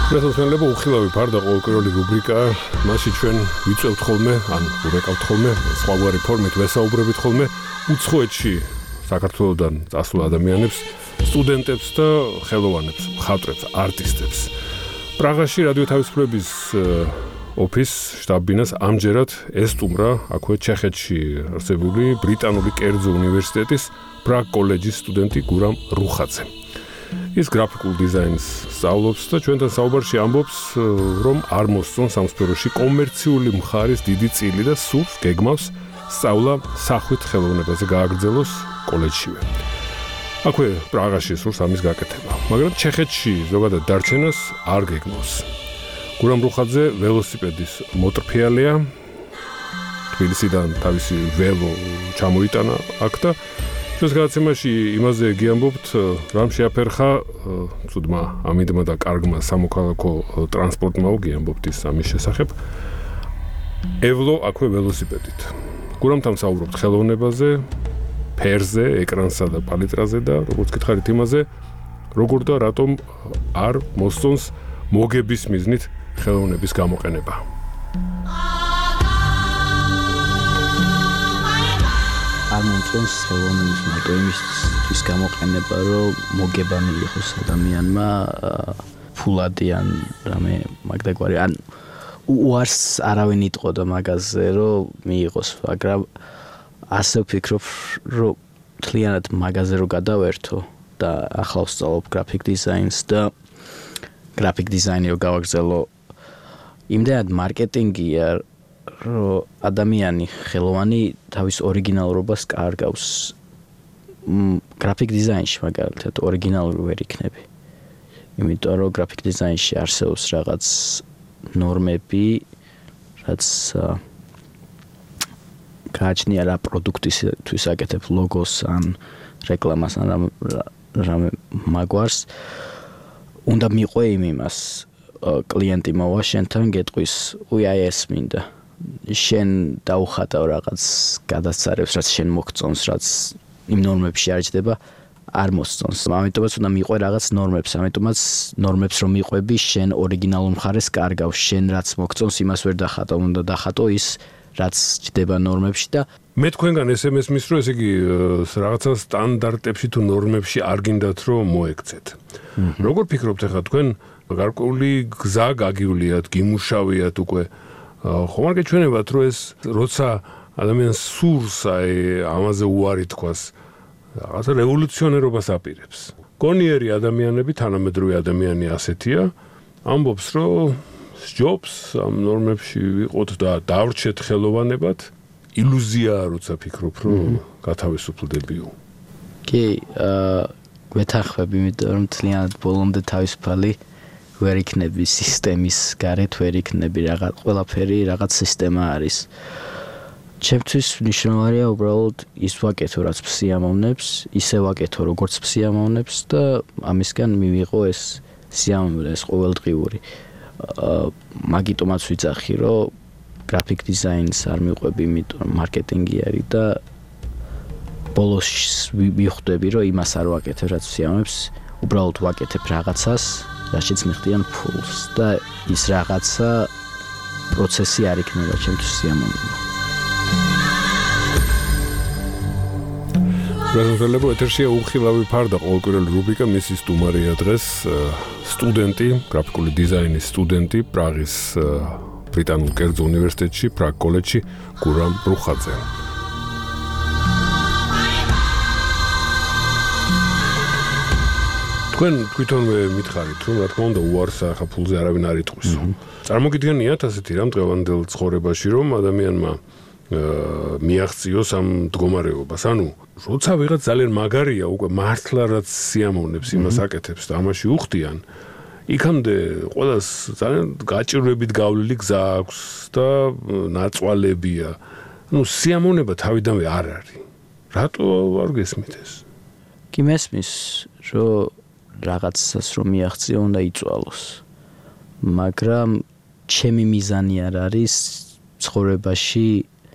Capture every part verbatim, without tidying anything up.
Მესამე უხილავი ფარდა ყოველკვირეული რუბრიკაა, მასში ჩვენ ვიწევთ ხოლმე, ან ვურეკავთ ხოლმე, სხვაგვარი ფორმით ვესაუბრებით ხოლმე უცხოეთში საქართველოდან წასულ ადამიანებს, სტუდენტებს და ხელოვანებს, მხატვრებს, არტისტებს. პრაღაში რადიო თავისუფლების ოფის შტაბ-ბინას ამჯერად ესტუმრა აქვე ჩეხეთში არსებული ბრიტანული კერძო უნივერსიტეტის პრაღ კოლეჯის სტუდენტი გურამ რუხაძე. ის გრაფიკულ დიზაინს სწავლობს და ჩვენთან საუბარში ამბობს, რომ არ მოსწონს ამ სფეროში კომერციული მხარის დიდი წილი და სურს გეგმავს სწავლა სახვით ხელოვნებაზე გააგრძელოს კოლეჯშივე. აქვე პრაღაში სურს ამის გაკეთება, მაგრამ ჩეხეთში ზოგადად დარჩენას არ გეგმავს. გურამ რუხაძე ველოსიპედის მოტრფიალია, თბილისიდან თავისი ველო ჩამოიტანა აქ და ჩვენს გადაცემაში იმაზე გიამბობთ, რამ შეაფერხა ცუდმა ამინდმა და კარგმა სამოქალაქო ტრანსპორტმა გიამბობთ ის ამის შესახებ. ევლო აქვე ველოსიპედით. გურამთან საუბრობთ ხელოვნებაზე, ფერზე, ეკრანსა და პალიტრაზე და როგორც გითხარით იმაზე, როგორ და რატომ არ მოსწონს მოგების მიზნით ხელოვნების გამოყენება. არ მომწონს ხელოვნების მარტო იმისთვის გამოყენება, რომ მოგება მიიღოს ადამიანმა ფულადი ან რამე მაგდაგვარი, ან უარს არავინ იტყოდა მაგაზე, რომ მიიღოს, მაგრამ ასე ვფიქრობ, რომ თლიანად მაგაზე რომ გადავერთო და ახლა ვსწავლობ გრაფიკ დიზაინს და გრაფიკ დიზაინი რომ გავაგრძელო, იმდენად მარკეტინგია, რომ ადამიანი ხელოვანი თავის ორიგინალურობას კარგავს. გრაფიკ დიზაინში მაგალითად ორიგინალური ვერ იქნები. იმიტომ რომ გრაფიკ დიზაინში არსებობს რაღაც ნორმები, რაც გააჩნია რა პროდუქტისთვის აკეთებ ლოგოს ან რეკლამას ან რამე მაგვარს. უნდა მიყვე იმ იმას კლიენტი მოვა შენთან გეტყვის, უი აი ეს მინდა. შენ დაუხატავ რაღაც გადასწარებს, რაც შენ მოგწონს, რაც იმ ნორმებში არ ჯდება, არ მოსწონს. ამიტომაც უნდა მიყვე რაღაც ნორმებს, ამიტომაც ნორმებს რომ მიყვები, შენ ორიგინალურ მხარეს კარგავს, შენ რაც მოგწონს, იმას ვერ დახატო, უნდა დახატო ის, რაც ჯდება ნორმებში და მე თქვენგან ესე მესმის, რომ ესე იგი რაღაცა სტანდარტებში თუ ნორმებში არ გინდათ რომ მოექცეთ. როგორ ფიქრობთ ახლა თქვენ გარკვეული გზა გაგიuliat, გიმუშავიათ უკვე ხომ არ გეჩვენებათ, რომ ეს როცა ადამიანს სურს აი ამაზე უარი თქვას, რაღაცა რევოლუციონერობას აპირებს. გონიერი ადამიანები, თანამედროვე ადამიანი ასეთია, ამბობს, რომ სჯობს ამ ნორმებში ვიყოთ და დავრჩეთ ხელოვანებად. ილუზიაა, როცა ფიქრობ, რომ გათავისუფლდებიო. კი, აა გვეთანხმები, იმიტომ რომ თლიანად ბოლომდე თავისუფალი ვერ იქნები სისტემის გარეთ, ვერ იქნები რაღაც ყველაფერი რაღაც სისტემა არის. ჩემთვის მნიშვნელოვანია უბრალოდ ის ვაკეთო, რაც სიამოვნებს, ისე ვაკეთო, როგორც სიამოვნებს და ამისგან მივიღო ეს სიამოვნება, ეს ყოველდღიური. მაგიტომაც ვიცახი, რომ გრაფიკ დიზაინს არ მიყვები, იმიტომ რომ მარკეტინგი არის და ბოლოს მივხვდები, რომ იმას არ ვაკეთებ, რაც სიამოვნებს, უბრალოდ ვაკეთებ რაღაცას, რაშიც მიხდიან ფულს და ის რაღაცა პროცესი არ იქნება ჩემთვის სიამოვნება. გასასვლელებ ეთერშია უხილავი ფარდა ყოველკვირეული რუბრიკა, მისი სტუმარია დღეს სტუდენტი, გრაფიკული დიზაინის სტუდენტი პრაღის ბრიტანულ კერძო უნივერსიტეტში, პრაღ კოლეჯში გურამ რუხაძე. თქვენ თვითონვე მითხარით, რომ რა თქმა უნდა უარს ახლა ფულზე არავინ არ იტყვის. წარმოგიდგენიათ ასეთი რამ დღევანდელ ცხოვრებაში, რომ ადამიანმა მიაღწიოს ამ მდგომარეობას. ანუ როცა ვიღაც ძალიან მაგარია, უკვე მართლა რაც სიამოვნებს, იმას აკეთებს და ამაში უხდიან, იქამდე ყველას ძალიან გაჭირვებით გავლილი გზა აქვს და ნაწვალებია. ანუ სიამოვნება თავიდანვე არ არის. რატო არ გესმით ეს? კი მესმის, რომ რაღაცას რომ მიაღწიო უნდა იწვალოს. მაგრამ ჩემი მიზანი არ არის ცხოვრებაში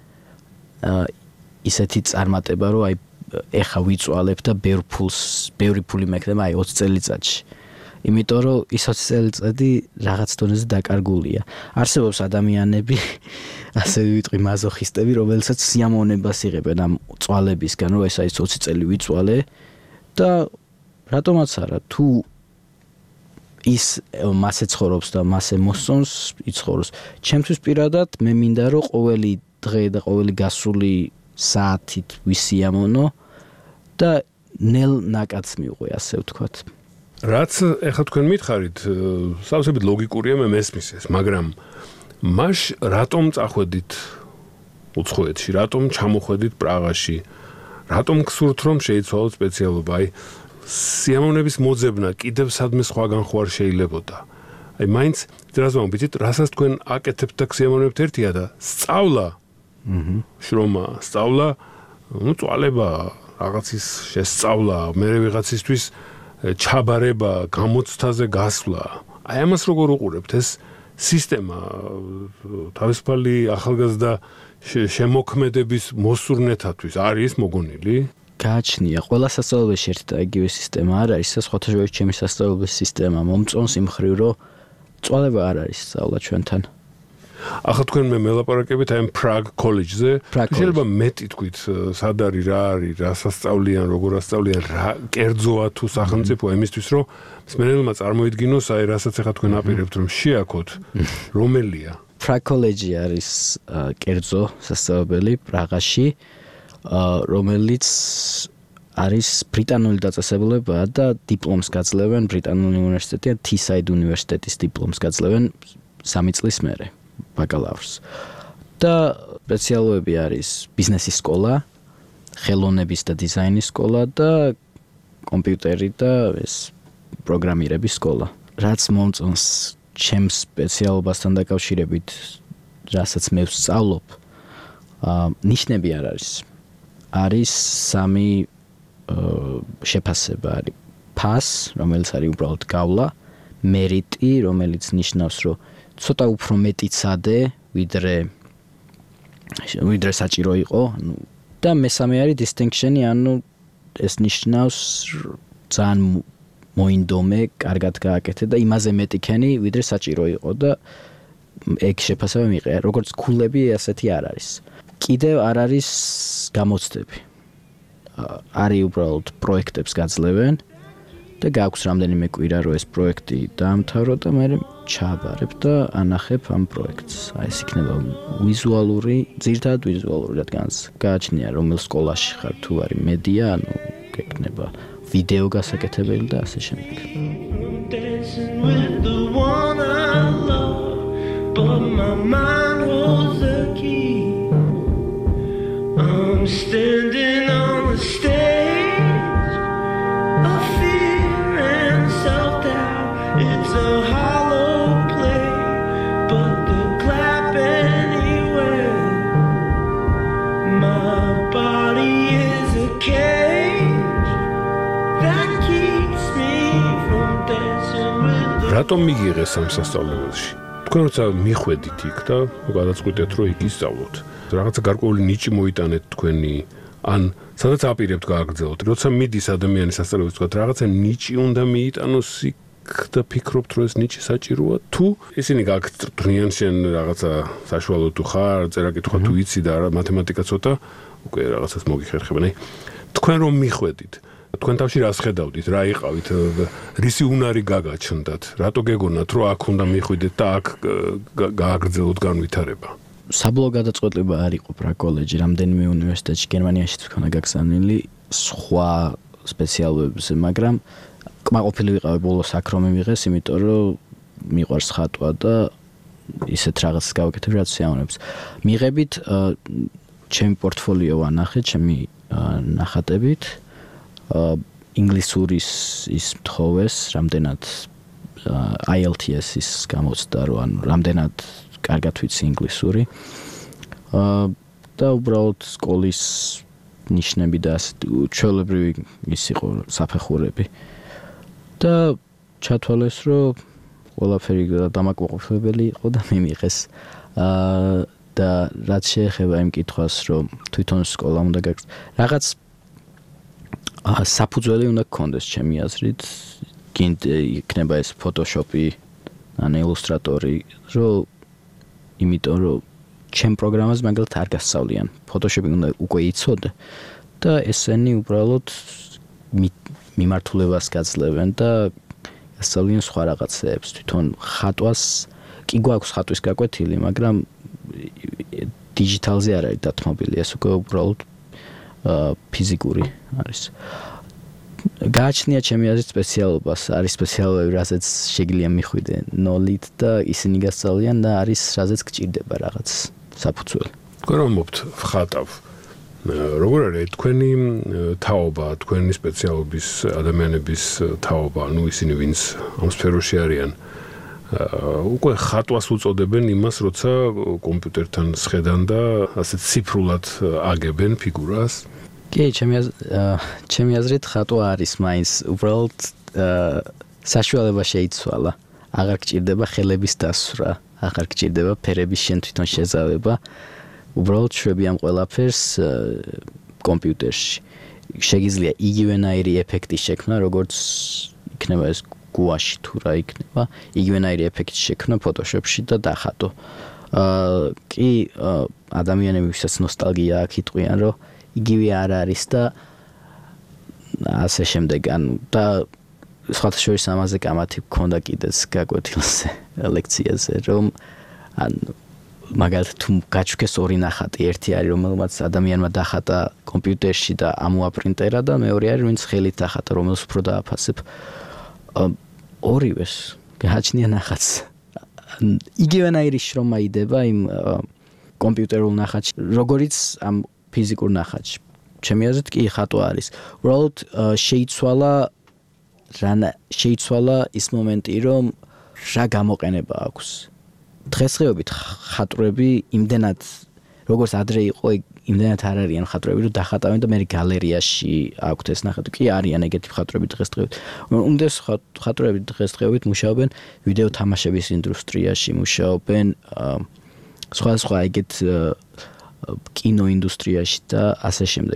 ისეთი წარმატება, რომ აი ეხა ვიწვალებ და ბევრ ფულს, ბევრი ფული მექნება აი ოცი წელიწადში. იმიტომ რომ ის ოცი წელიწადი რაღაც დონეზე დაკარგულია. არსებობს ადამიანები, ასე ვიტყვი მაზოხისტები, რომელსაც სიამოვნებას იღებენ ამ წვალებისგან, რომ ეს არის ოცი წელი ვიწვალე და რატომაც არა, თუ ის მასე ცხოვრობს და მასე მოსწონს, იცხოვროს. ჩემთვის პირადად მე მინდა რომ ყოველი დღე და ყოველი გასული საათით ვისიამოვნო და ნელ ნაკადს მივყვე, ასე ვთქვათ. რაც ეხლა თქვენ მითხარით, სავსებით ლოგიკურია, მე მესმის ეს, მაგრამ მაშ რატომ წახვედით უცხოეთში, რატომ ჩამოხვედით პრაღაში, რატომ გსურთ რომ შეიცვალოთ სპეციალობა? აი სიამოვნების მოძებნა კიდევ სადმე სხვაგან ხო არ შეიძლებოდა. აი მაინც ძრას მომბიცით, რასაც თქვენ აკეთებთ და გსიამოვნებთ ერთია და სწავლა, აჰა, შრომა, სწავლა, ну წვალება, რაღაცის შესწავლა, მე ვიღაცისთვის ჩაბარება, გამოცდაზე გასვლა. აი ამას როგორ უყურებთ ეს სისტემა თავისუფალი ახალგაზრდა შემოქმედების მოსურნეთათვის არის მოგონილი? გააჩნია, ყველა სასწავლებელში ერთი და იგივე სისტემა არ არის, სხვათა შორის ჩემი სასწავლებლის სისტემა მომწონს იმ ხრივ, რომ წვალება არ არის სწავლა ჩვენთან. ახლა თქვენ მე მელაპარაკებით აი ამ Prague College-ზე, შეიძლება მეტი თქვით, სად არის, რა არის, რა სასწავლიან, როგორ ასწავლიან, რა კერძოა თუ სახელმწიფო იმისთვის, რომ მსმენელმა წარმოიდგინოს, აი რასაც ახლა თქვენ აპირებთ რომ შეაქოთ, რომელია? Prague College არის კერძო სასწავლებელი პრაღაში, რომელიც არის ბრიტანული დაწესებულებაა და დიპლომს გაძლევენ ბრიტანული უნივერსიტეტი და Teesside უნივერსიტეტის დიპლომს გაძლევენ სამი წლის მერე. ბაკალავრს. და სპეციალობები არის ბიზნესის სკოლა, ხელოვნების და დიზაინის სკოლა და კომპიუტერი და ეს პროგრამირების სკოლა. რაც მომწონს ჩემს სპეციალობასთან დაკავშირებით, რასაც მე ვსწავლობ, ნიშნები არ არის. არის სამი შეფასება არის. pass, რომელიც არის უბრალოდ გავლა, meriti, რომელიც ნიშნავს, რომ ცოტა უფრო მეტი წადე, ვიდრე ვიდრე საჭირო იყო, ანუ და მესამე არის distinction-ი, ანუ ეს ნიშნავს ძალიან მოინდომე, კარგად გააკეთე და იმაზე მეტი ქენი, ვიდრე საჭირო იყო და ეგ შეფასება მიიღე. როგორც ქულები, ასეთი არ არის. კიდევ არ არის გამოცდები. არის უბრალოდ პროექტებს გაძლევენ და გაქვს რამდენიმე კვირა რომ ეს პროექტი დაამთავრო და მე ჩააბარებ და ანახებ ამ პროექტს. აი ეს იქნება ვიზუალური, ძირითადად ვიზუალური, რადგან გააჩნია რომელ სკოლაში ხარ, თუ არის მედია, ანუ გეკნება ვიდეო გასაკეთებელი და ასე შემდეგ. I'm standing on the stage of fear and self-doubt. It's a hollow play, but they'll clap anywhere. My body is a cage that keeps me from dancing with the... რატომ მიგიღეს ამ სასწავლებელში? თქვენ როცა მიხვედით იქ და გადაწყვიტეთ რომ იქ ისწავლოთ. რაღაცა გარკვეული ნიჭი მოიტანეთ თქვენი, ან სადაც აპირებთ გააგრძელოთ. როცა მიდის ადამიანი სასწავლებელს, თქვათ, რაღაცა ნიჭი უნდა მიიტანოს იქ და ფიქრობთ, რომ ეს ნიჭი საჭიროა, თუ ისინი გაგწრთნიან შენ რაღაცა საშუალო თუ ხარ, წერა-კითხვა თუ იცი და მათემატიკა ცოტა, უკვე რაღაცას მოგიხერხებენ. აი, თქვენ რომ მიხვედით, თქვენ თავში რას ხედავდით, რა იყავით, რისი უნარი გაგაჩნდათ, რატო გეგონათ, რომ აქ უნდა მიხვიდეთ და აქ გააგრძელოთ განვითარება? საბოლოო გადაწყვეტილება არ იყო Prague College, რამდენიმე უნივერსიტეტში გერმანიაში თქონა გაგზავნილი სხვა სპეციალობებზე, მაგრამ კმაყოფილი ვიყავი ბოლოს აქ რომ მივიღეს, იმიტომ რომ მიყვარს ხატვა და ისეთ რაღაცას გავაკეთებ, რაც სიამოვნებს. მიღებით ჩემი პორტფოლიო ვანახე, ჩემი ნახატებით, ინგლისურის ის მთხოვეს, რამდენად I E L T S-ის გამოცდა, რომ ანუ რამდენად კარგად ვიცი ინგლისური. და უბრალოდ სკოლის ნიშნები და ჩვეულებრივი ის იყო საფეხურები. და ჩათვალეს, რომ ყველაფერი დამაკმაყოფილებელი იყო და მიმიღეს. და რაც შეეხება იმ კითხვას, რომ თვითონ სკოლა უნდა გაგზავნოს, რაღაც საფუძველი უნდა გქონდეს ჩემი აზრით. გინდ იქნება ეს Photoshop-ი ან Illustrator-ი, რომ იმიტომ რომ ჩემ პროგრამას მაგალითად არ გასწავლიან. Photoshop-ი უნდა უკვე იცოდე და ესენი უბრალოდ მიმართულებას გაძლევენ და გასწავლიან სხვა რაღაცებს. თვითონ ხატვას კი გვაქვს ხატვის გაკვეთილი, მაგრამ დიჯიტალზე არ არის დათმობილი, ეს უკვე უბრალოდ ფიზიკური არის. გააჩნია ჩემი აზრით სპეციალობას, არის სპეციალობები, რასაც შეგიძლია მიხვიდე ნოლით და ისინი გასწავლიან და არის რასაც გჭირდება რაღაც საფუძველი. თქვენ რომ მობთ ხატავ. როგორ არის თქვენი თაობა, თქვენი სპეციალობის ადამიანების თაობა, ну ისინი ვინც ამ სფეროში არიან. უკვე ხატვას უწოდებენ იმას, როცა კომპიუტერთან სხედან და ასე ციფრულად აგებენ ფიგურას. კი, ჩემი ჩემი აზრით ხატვა არის მაინც უბრალოდ საშუალება შეიცვალა. აღარ გჭირდება ხელების დასვრა, აღარ გჭირდება ფერების შენ თვითონ შეზავება. უბრალოდ შვები ამ ყველაფერს კომპიუტერში. შეგიძლია იგივენაირი ეფექტი შექმნა, როგორც იქნება ეს გუაში თუ რა იქნება, იგივენაირი ეფექტი შექმნა Photoshop-ში და დახატო. აა კი ადამიანები ვისაც ნოსტალგია აქვს იტყვიან, რომ იგივე არ არის და ასე შემდეგ, ანუ და სხვათა შორის ამაზე კამათი გქონდა კიდეც გაკვეთილზე, ლექციაზე, რომ ანუ მაგალითად თუ გაჩვქეს ორი ნახატი, ერთი არის რომელმაც ადამიანმა დახატა კომპიუტერში და ამოაპრინტერა და მეორე არის ვინც ხელით დახატა, რომელს უფრო დააფასებ. ორივეს გააჩნია ნახატს. იგივენაირი შრომა იდება იმ კომპიუტერულ ნახატში, როგორიც ამ ფიზიკურ ნახატში. ჩემი აზრით კი ხატვა არის. უბრალოდ შეიცვალა რა შეიცვალა ის მომენტი, რომ რა გამოყენება აქვს. დღესდღეობით ხატრები იმდენად როგორც ადრე იყო, იმდენად არ არიან ხატრები, რომ დახატავენ და მე გალერეაში აქვთ ეს ნახატი. კი არიან ეგეთი ხატრები დღესდღეობით. უმდენს ხატრები დღესდღეობით მუშაობენ ვიდეო თამაშების ინდუსტრიაში, მუშაობენ სხვადასხვა ეგეთ კინოინდუსტრიაში და ასე შემდეგ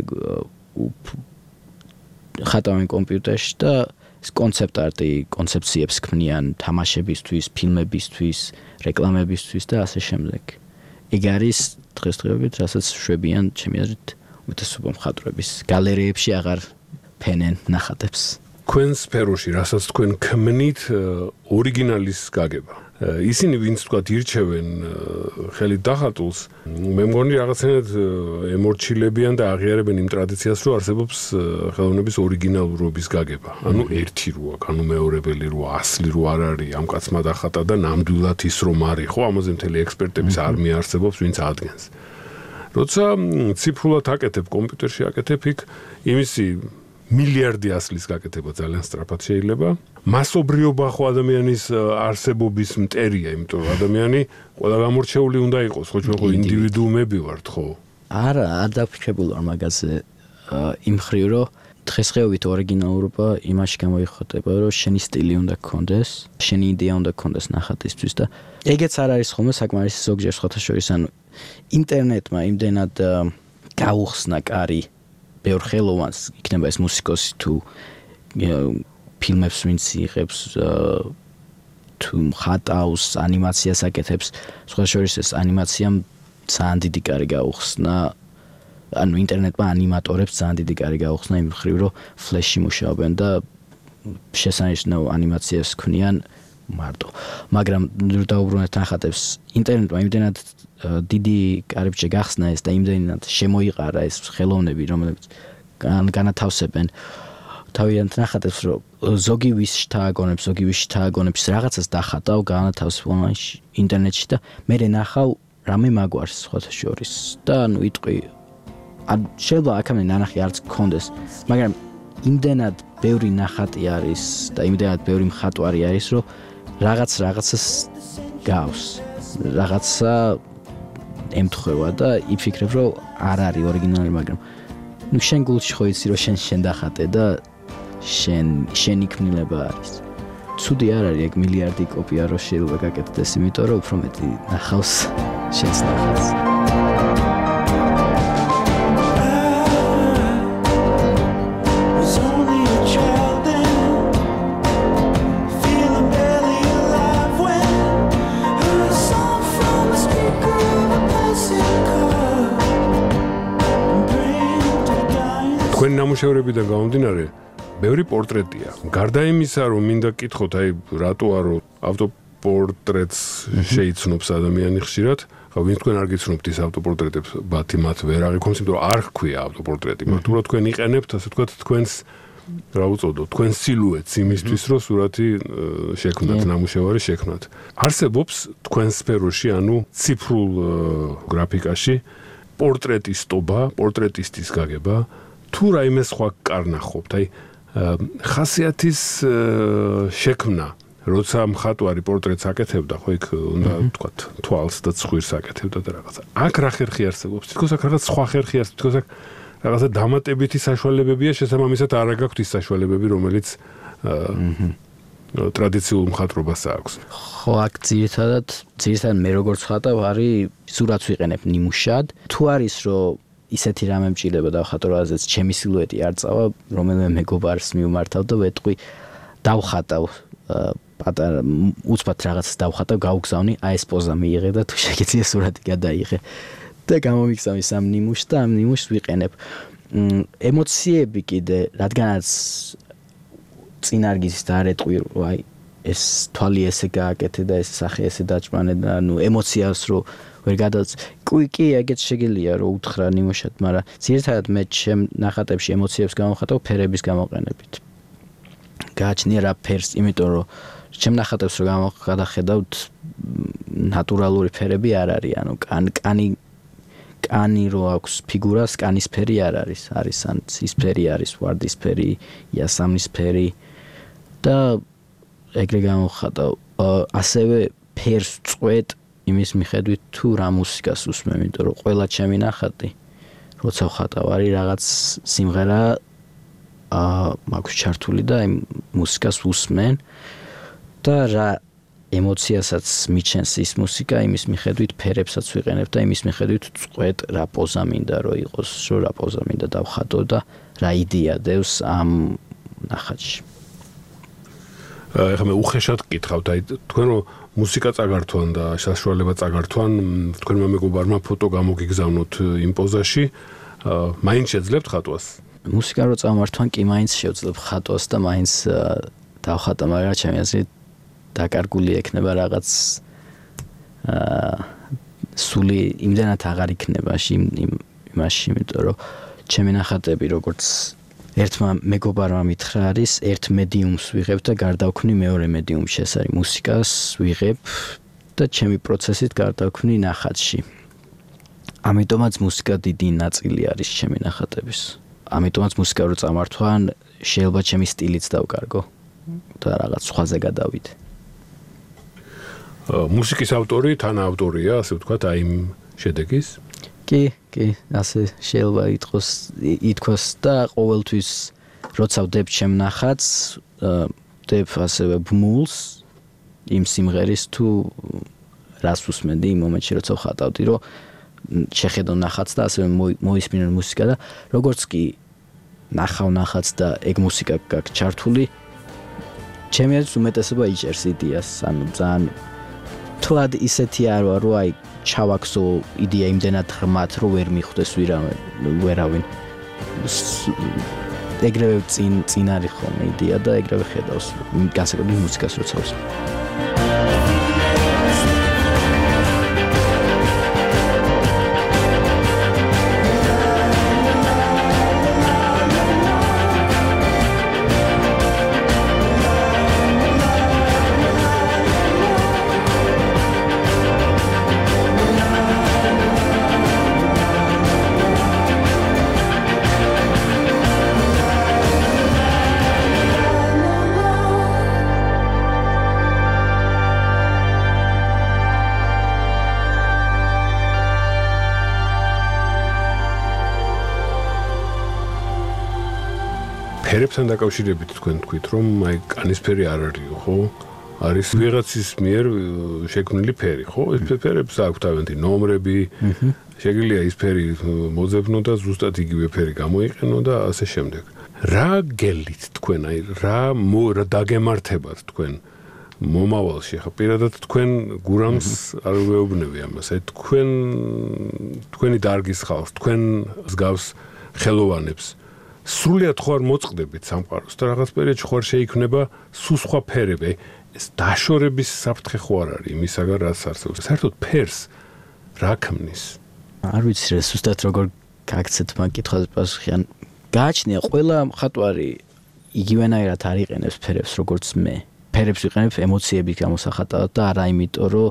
ხატავენ კომპიუტერში და ეს კონცეპტ არტი კონცეფციებს ქმნიან თამაშებისთვის, ფილმებისთვის, რეკლამებისთვის და ასე შემდეგ. ეგ არის დღესდღეობით, რასაც შვებიან ჩემი აზრით უმეტესობა მხატვრების გალერეებში აღარ ფენენ ნახატებს. თქვენ სფეროში, რასაც თქვენ ქმნით ორიგინალის გაგება. ისინი ვინც თქვა ირჩევენ ხელით დახატულს, მე მგონი რაღაცნაირად ემორჩილებიან და აღიარებენ იმ ტრადიციას, რომ არსებობს ხელოვნების ორიგინალურობის გაგება. ანუ ერთი რო აქვს, ანუ მეორებელი რო, ასლი რო არ არის, ამ კაცმა დახატა და ნამდვილად ის რომ არის, ხო, ამაზე მთელი ექსპერტების არმია არსებობს, ვინც ადგენს. როცა ციფრულად აკეთებ, კომპიუტერში აკეთებ, იქ იმისი მილიარდი ასლის გაკეთება ძალიან სწრაფად შეიძლება. მასობრიობა ხო ადამიანის არსებობის მტერია, იმიტომ რომ ადამიანი ყველა გამორჩეული უნდა იყოს, ხო ჩვენ ხო ინდივიდუუმები ვართ, ხო? არა, არ დაფიქრებული ვარ მაგაზე. იმ მხრივ, რომ დღესდღეობით ორიგინალურობა იმაში გამოიხატება, რომ შენი სტილი უნდა გქონდეს, შენი იდეა უნდა გქონდეს ნახატისთვის და ეგეც არ არის ხოლმე საკმარისი ზოგჯერ სხვათა შორის, ანუ ინტერნეტმა იმდენად გაუხსნა კარი ბევრ ხელოვანს, იქნება ეს მუსიკოსი თუ ფილმებს ვინც იღებს, თუ ხატავს, ანიმაციას აკეთებს, სხვა შორის ეს ანიმაციამ ძალიან დიდი კარი გაუხსნა, ანუ ინტერნეტმა ანიმატორებს ძალიან დიდი კარი გაუხსნა იმ მხრივ, რომ ფლეში მუშაობენ და შესანიშნავ ანიმაციას ქმნიან მარტო. მაგრამ დაუბრუნდეთ ნახატებს, ინტერნეტმა იმდენად დიდი კარიბჭე გახსნა ეს და იმდენად შემოიყარა ეს ხელოვნები, რომლებიც განათავსებენ თავიანთ ნახატებს, რომ ზოგი ვის შთააგონებს, ზოგი ვის შთააგონებს რაღაცას დახატავ, განათავსებ ონლაინში, ინტერნეტში და მე ნახავ რამე მაგვარს სხვათა შორის და ანუ იტყვი ან შეიძლება აქამდე ნანახი არც გქონდეს, მაგრამ იმდენად ბევრი ნახატი არის და იმდენად ბევრი მხატვარი არის, რომ რაღაც რაღაცას გავს, რაღაცა ემთხვევა და იფიქრებ, რომ არ არის ორიგინალური, მაგრამ ნუ შენ გულში ხო იცი, რომ შენ შენ დახატე და შენ შენი ქმნილება არის. ცუდი არ არის ეგ მილიარდი კოპია რო შეიძლება გაკეთდეს, იმიტომ რომ უფრო მეტი ნახავს შენს ნახატს. ნამუშევრებიდან გამომდინარე, ბევრი პორტრეტია. გარდა იმისა, რომ მინდა კითხოთ, აი რატო არო ავტოპორტრეტს შეიცნობს ადამიანი ხშირად, ხა ვინც თქვენ არ გიცნობთ ის ავტოპორტრეტებს, ბათი მათ ვერ აღიქონს, იმიტომ რომ არ ჰქვია ავტოპორტრეტი. მაგრამ თქვენ იყენებთ, ასე ვთქვათ, თქვენს რა უწოდოთ, თქვენ სილუეტს იმისთვის, რომ სურათი შექმნათ, ნამუშევარი შექმნათ. არსებობს თქვენ სფეროში, ანუ ციფრულ გრაფიკაში პორტრეტის ტობა, პორტრეტისტის გაგება, თუ რაიმე სხვა კარნახობთ, აი ხასიათის შექმნა, როცა მხატვარი პორტრეტს აკეთებდა, ხო იქ უნდა ვთქვათ, თვალს და ცხვირს აკეთებდა და რაღაცა. აქ რა ხერხი არსებობს? თითქოს აქ რაღაც სხვა ხერხი არსებობს, თითქოს აქ რაღაცა დამატებითი საშუალებებია, შესაბამისად არ აგაქვთ ის საშუალებები, რომელიც ტრადიციულ მხატვრობას აქვს. ხო, აქ ძირითადად, ძირითადად მე როგორც ხატავ, არის სურათს ვიყენებ ნიმუშად. თუ არის რომ ისეთი რამე მჭირდება დავხატო, რაზეც ჩემი სილუეტი არ წავა, რომელიმე მეგობარს მივმართავ და ვეტყვი დავხატავ პატარა უცბად რაღაცას დავხატავ, გავგზავნი, აი ეს პოზა მიიღე და თუ შეგიძლია სურათი გადაიღე. და გამომიგზავნი სამ ნიმუშს და ამ ნიმუშს ვიყენებ. ემოციები კიდე, რადგანაც წინ არ გიზის და არ ეტყვი, აი ეს თვალი ესე გააკეთე და ეს სახე ესე დაჭმანე და ნუ ემოციას რო ვერ გადაც. კი, ეგეც შეგიძლია რომ უთხრა ნიმუშად, მაგრამ ძირითადად მე ჩემ ნახატებში ემოციებს გამოვხატავ ფერების გამოყენებით. გააჩნია რა ფერს, იმიტომ რომ ჩემ ნახატებს რო გადახედავთ, ნატურალური ფერები არ არის, ანუ კანი კანი რო აქვს ფიგურას, კანის ფერი არ არის, არის ან ცის ფერი არის, ვარდის ფერი, იასამნის ფერი და ეგრე გამოვხატავ. ასევე ფერს წვეთ იმის მიხედვით თუ რა მუსიკას უსმენ, იმიტომ რომ ყველა ჩემი ნახატი როცა ვხატავ არის რაღაც სიმღერა აა მაქვს ჩართული და იმ მუსიკას უსმენ და რა ემოციასაც მიჩენს ის მუსიკა, იმის მიხედვით ფერებსაც ვიყენებ და იმის მიხედვით წვეთ რა პოზა მინდა რომ იყოს, რომ რა პოზა მინდა დავხატო და რა იდეა დევს ამ ნახატში. ეხლა მე უხეშად გკითხავთ, აი თქვენ რომ მუსიკა წაგართვან და საშუალება წაგართვან, თქვენმა მეგობარმა ფოტო გამოგიგზავნოთ იმ პოზაში, მაინც შეძლებთ ხატვას? მუსიკა რო წამართვან კი მაინც შევძლებ ხატვას და მაინც დავხატა, მაგრამ ჩემი აზრით დაკარგული ექნება რაღაც აა სული იმდანაც აღარ იქნება იმაში, იმიტომ რომ ჩემი ნახატები როგორც ერთმა მეგობარმა მითხრა არის, ერთ მედიუმს ვიღებ და გარდავქმნი მეორე მედიუმში, ეს არის მუსიკას ვიღებ და ჩემი პროცესით გარდავქმნი ნახატში. ამიტომაც მუსიკა დიდი ნაწილი არის ჩემი ნახატების. ამიტომაც მუსიკა რო წამართვან, შეიძლება ჩემი სტილიც დავკარგო და რაღაც სხვაზე გადავიდე. მუსიკის ავტორი, თანაავტორია, ასე ვთქვათ, აი იმ შედეგის? კი, კი, ასე შეიძლება ითქვას, ითქვას და ყოველთვის როცა ვდებ ჩემ ნახატს, ვდებ ასევე ბმულს იმ სიმღერის თუ რას უსმენდი იმ მომენტში, როცა ვხატავდი, რომ შეხედო ნახატს და ასევე მოისმინო მუსიკა და როგორც კი ნახავ ნახატს და ეგ მუსიკა გაქვს ჩართული, ჩემი აზრით უმეტესობა იჭერს იდეას, ანუ ძალიან თლად ისეთი არ ვარ, რომ აი ჩავაქსო იდეა იმდენად ღრმად, რომ ვერ მიხვდეს ვირავინ, ვერავინ. ეგრევე წინ წინ არის ხოლმე იდეა და ეგრევე ხედავს განსაკუთრებით მუსიკას როცა ვსმენ. ფერებთან დაკავშირებით თქვენ თქვით, რომ აი კანისფერი არ არისო, ხო? არის ვიღაცის მიერ შექმნილი ფერი, ხო? ეს ფერებს აქვს თავიანთი ნომრები, შეგიძლია ის ფერი მოძებნო და ზუსტად იგივე ფერი გამოიყენო და ასე შემდეგ. რა გელით თქვენ, აი რა რა დაგემართებათ თქვენ მომავალში, ხა პირადად თქვენ გურამს არ ვეუბნები ამას, აი თქვენ თქვენი დარგის ხალხს, თქვენ მსგავს ხელოვანებს სრულიად ხო არ მოწყდებით სამყაროს და რაღაც პერიოდში ხო არ შეიქმნება სულ სხვა ფერები. ეს დაშორების საფრთხე ხო არ არის იმისაგან რაც არსებობს. საერთოდ ფერს რა ქმნის? არ ვიცი რა ზუსტად როგორ გაგცეთ მაგ კითხვაზე პასუხი. ან გააჩნია ყველა მხატვარი იგივენაირად არ იყენებს ფერებს როგორც მე. ფერებს ვიყენებ ემოციების გამოსახატავად და არა იმიტომ რომ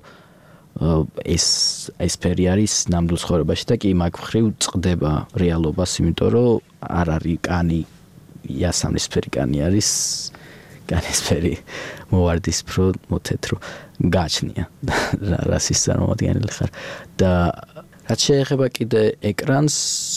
ეს ეს ფერი არის ნამდვილ ცხოვრებაში და კი მაგ მხრივ წდება რეალობას, იმიტომ რომ არ არის კანი იასამნისფერი კანი არის განისფერი მოვარდისფრო მოთეთრო გააჩნია რას ის წარმომადგენელი ხარ და რაც შეეხება კიდე ეკრანს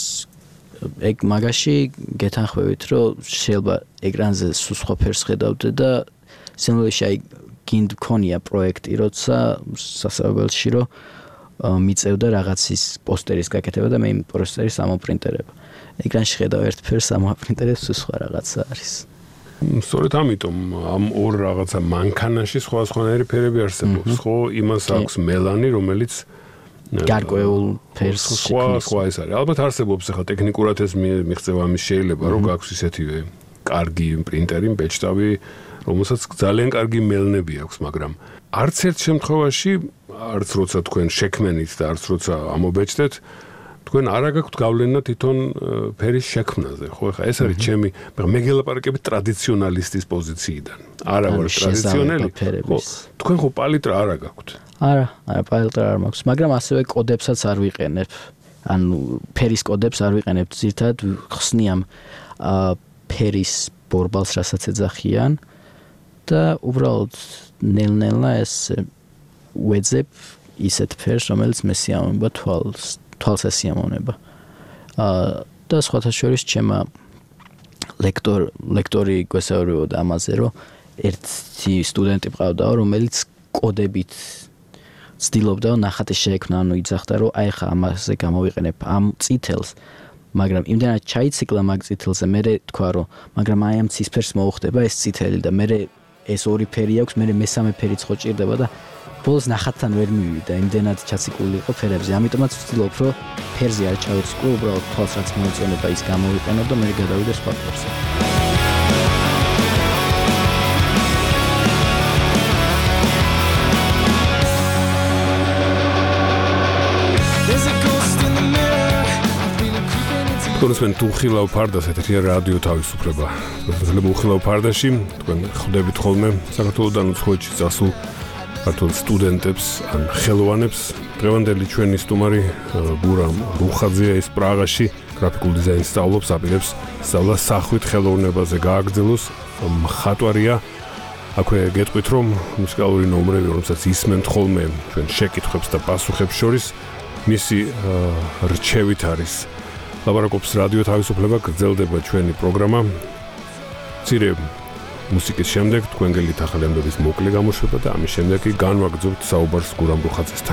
ეგ მაგაში გეთანხმებით რომ შეიძლება ეკრანზე სულ სხვა ფერს ხედავდე და სინამდვილეში აი გინდ ქონია პროექტი როცა სასწავლებელში რომ მიწევდა რაღაცის პოსტერის გაკეთება და მე იმ პოსტერის ამოპრინტერება ეკრანში ხედავ ერთ ფერს ამოპრინტერებს სულ სხვა რაღაცა არის სწორედ ამიტომ ამ ორ რაღაცა მანქანაში სხვა სხვანაირი ფერები არსებობს ხო იმას აქვს მელანი რომელიც გარკვეულ ფერს სხვა სხვა ის არის ალბათ არსებობს ახლა ტექნიკურად ეს მიღწევა ამის შეიძლება რომ გაქვს ისეთივე კარგი პრინტერი ბეჭდავი რომელსაც ძალიან კარგი მელნები აქვს მაგრამ არც ერთ შემთხვევაში არც როცა თქვენ შექმენით და არც როცა ამობეჭდეთ თქვენ არ აგაქვთ გავლენა თვითონ ფერის შექმნაზე ხო ახლა ეს არის ჩემი მე გელაპარაკებით ტრადიციონალისტის პოზიციიდან არა ვარ ტრადიციონალი ხო თქვენ ხო პალიტრა არ აგაქვთ არა არა პალიტრა არ მაქვს მაგრამ ასევე კოდებსაც არ ვიყენებ ანუ ფერის კოდებს არ ვიყენებ ზირთად ხსნიამ ფერის ბორბალს რასაც ეძახიან და უბრალოდ ნელ-ნელა ეს ვეძებ ისეთ ფერს რომელიც მე სიამოვნება თვალს თვალს ესიამოვნება და სხვათა შორის ჩემა ლექტორ ლექტორი გვესაუბრებოდა ამაზე რომ ერთი სტუდენტი მყავდა რომელიც კოდებით ცდილობდა ნახატის შექმნა ანუ იძახდა რომ აი ხა ამაზე გამოვიყენებ ამ წითელს მაგრამ იმდენად ჩაიციკლა მაგ წითელზე მე თქვა რომ მაგრამ აი ამ ცისფერს მოუხდება ეს წითელი და მე ეს ორი ფერი აქვს მე მესამე ფერიც ხო ჭირდება და ბოლოს ნახატთან ვერ მივიდა იმდენად ჩაციკული იყო ფერებზე ამიტომაც ვცდილობ რომ ფერზე არ ჩავიწყო უბრალოდ თვალს რაც მოეწონება ის გამოვიყენო და მე გადავიდე სხვა ფერზე თქვენ თუ ხილავ ფარდას ეთერია რადიო თავისუფლება. შეიძლება უხილავ ფარდაში თქვენ ხვდებით ხოლმე საქართველოსთან უცხოეთში წასულ ქართულ სტუდენტებს ან ხელოვანებს. დღევანდელი ჩვენი სტუმარი გურამ რუხაძეა ის პრაღაში გრაფიკულ დიზაინს სწავლობს, აპირებს სწავლას სახვით ხელოვნებაზე გააგრძელოს. მხატვარია. აქვე გეტყვით რომ მუსიკალური ნომრები რომელსაც ისმენთ ხოლმე ჩვენ შეკითხვებს და პასუხებს შორის მისი რჩევით არის ლაპარაკობს რადიო თავისუფლება გრძელდება ჩვენი პროგრამა. მცირე მუსიკის შემდეგ თქვენ გელით ახალი ამბების მოკლე გამოშვება და ამის შემდეგ კი განვაგრძობთ საუბარს გურამ რუხაძესთან.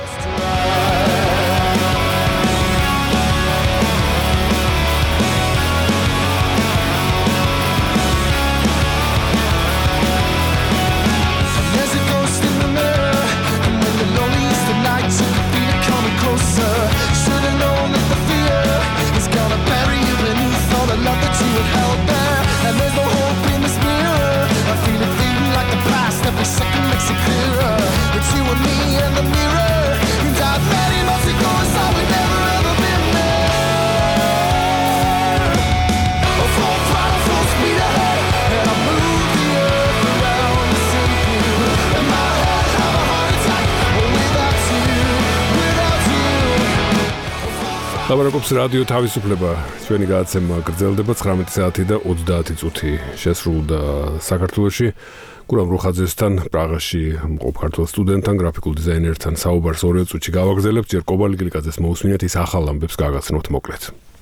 ლაპარაკობს რადიო თავისუფლება ჩვენი გადაცემა გრძელდება ცხრამეტი საათი და ოცდაათი წუთი შესრულდა საქართველოში გურამ რუხაძესთან პრაღაში მყოფ ქართველ სტუდენტთან გრაფიკულ დიზაინერთან საუბარს ორი წუთში გავაგრძელებთ ჯერ კობალი გლიკაძეს მოусმინეთ ის ახალ ამბებს გაგაცნობთ მოკლედ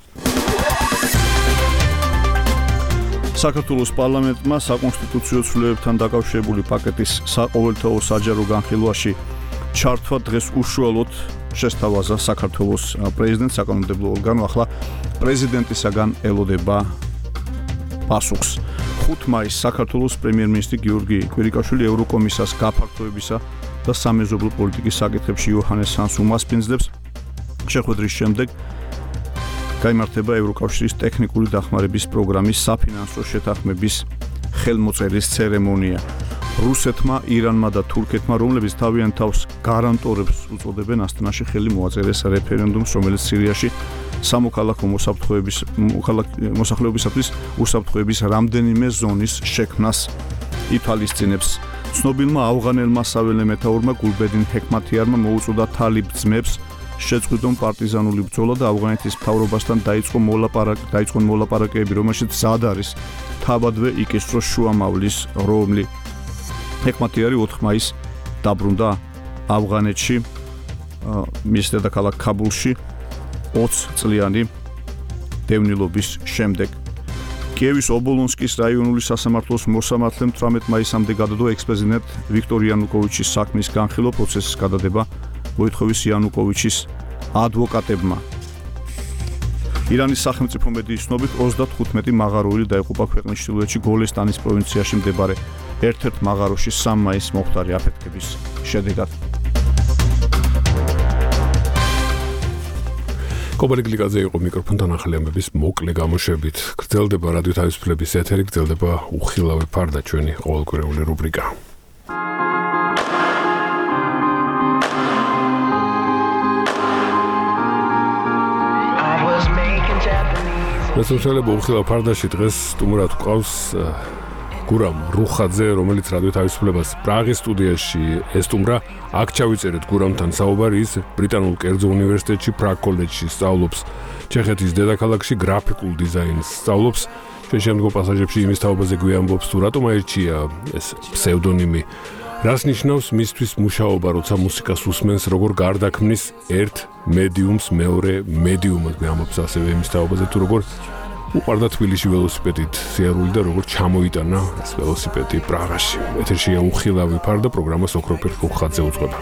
საქართველოს პარლამენტმა საკონსტიტუციო ცვლილებებთან დაკავშირებული პაკეტის საყოველთაო საჯარო განხილვაში ჩართვა დღეს უშუალოდ შესთავაზა საქართველოს პრეზიდენტს საკანონმდებლო ორგანო ახლა პრეზიდენტისაგან ელოდება პასუხს. ხუთი მაისს საქართველოს პრემიერ-მინისტრი გიორგი კვირიკაშვილი ევროკომისარს გაფართოებისა და სამეზობლო პოლიტიკის საკითხებში იოჰანეს სანს უმასპინძლებს. შეხვედრის შემდეგ გაიმართება ევროკავშირის ტექნიკური დახმარების პროგრამის საფინანსო შეთანხმების ხელმოწერის ცერემონია. რუსეთმა, ირანმა და თურქეთმა, რომლებიც თავიანთ თავს გარანტორებს უწოდებენ, ასტანაში ხელი მოაწერეს რეფერენდუმს, რომელიც სირიაში სამოქალაქო მოსაფრთხოების მოსახლეობისათვის უსაფრთხოების რამდენიმე ზონის შექმნას ითვალისწინებს. ცნობილმა ავღანელმა საველე მეთაურმა გულბედინ ჰეკმათიარმა მოუწოდა თალიბ ძმებს შეწყვიტონ პარტიზანული ბრძოლა და ავღანეთის მთავრობასთან დაიწყო მოლაპარაკე დაიწყონ მოლაპარაკეები, რომელშიც მზად არის თავადვე იკისროს შუამავლის რომლი. ჰეკმათიარი ოთხ მაისს დაბრუნდა ავღანეთში, მის დედაქალაქ ქაბულში ოცი წლიანი დევნილობის შემდეგ. კიევის ობოლონსკის რაიონული სასამართლოს მოსამართლემ თვრამეტ მაისამდე გადადო ექს-პრეზიდენტ ვიქტორ იანუკოვიჩის საქმის განხილვა, პროცესის გადადება მოითხოვის იანუკოვიჩის ადვოკატებმა. ირანის სახელმწიფო მედიის ცნობით ოცდათხუთმეტი მაღაროელი დაიღუპა ქვეყნის ჩრდილოეთში გოლესტანის პროვინციაში მდებარე ერთ-ერთ მაღაროში სამი მაისს მომხდარი აფეთქების შედეგად. კობალე გლიკაძე იყო მიკროფონთან ახალი ამბების მოკლე გამოშვებით. გრძელდება რადიო თავისუფლების ეთერი, გრძელდება უხილავი ფარდა, ჩვენი ყოველკვირეული რუბრიკა. მესამშალება უხილავ ფარდაში დღეს სტუმრად გვყავს გურამ რუხაძე, რომელიც რადიო თავისუფლებას პრაღის სტუდიაში ესტუმრა. აქ ჩავიწერეთ გურამთან საუბარი, ის ბრიტანულ კერძო უნივერსიტეტში პრაღ კოლეჯში სწავლობს. ჩეხეთის დედაქალაქში გრაფიკულ დიზაინს სწავლობს. ჩვენ შემდგომ პასაჟებში იმის თაობაზე გვიამბობს, თუ რატომ აირჩია ეს ფსევდონიმი. რას ნიშნავს მისთვის მუშაობა, როცა მუსიკას უსმენს, როგორ გარდაქმნის ერთ მედიუმს მეორე მედიუმად, გვიამბობს ასევე იმის თაობაზე, თუ როგორ უყარდა თბილისში ველოსიპედით სიარული და როგორ ჩამოიტანა ეს ველოსიპედი პრაღაში. ეთერშია უხილავი ფარდა, პროგრამას ოქროპერ რუხაძე უძღვება.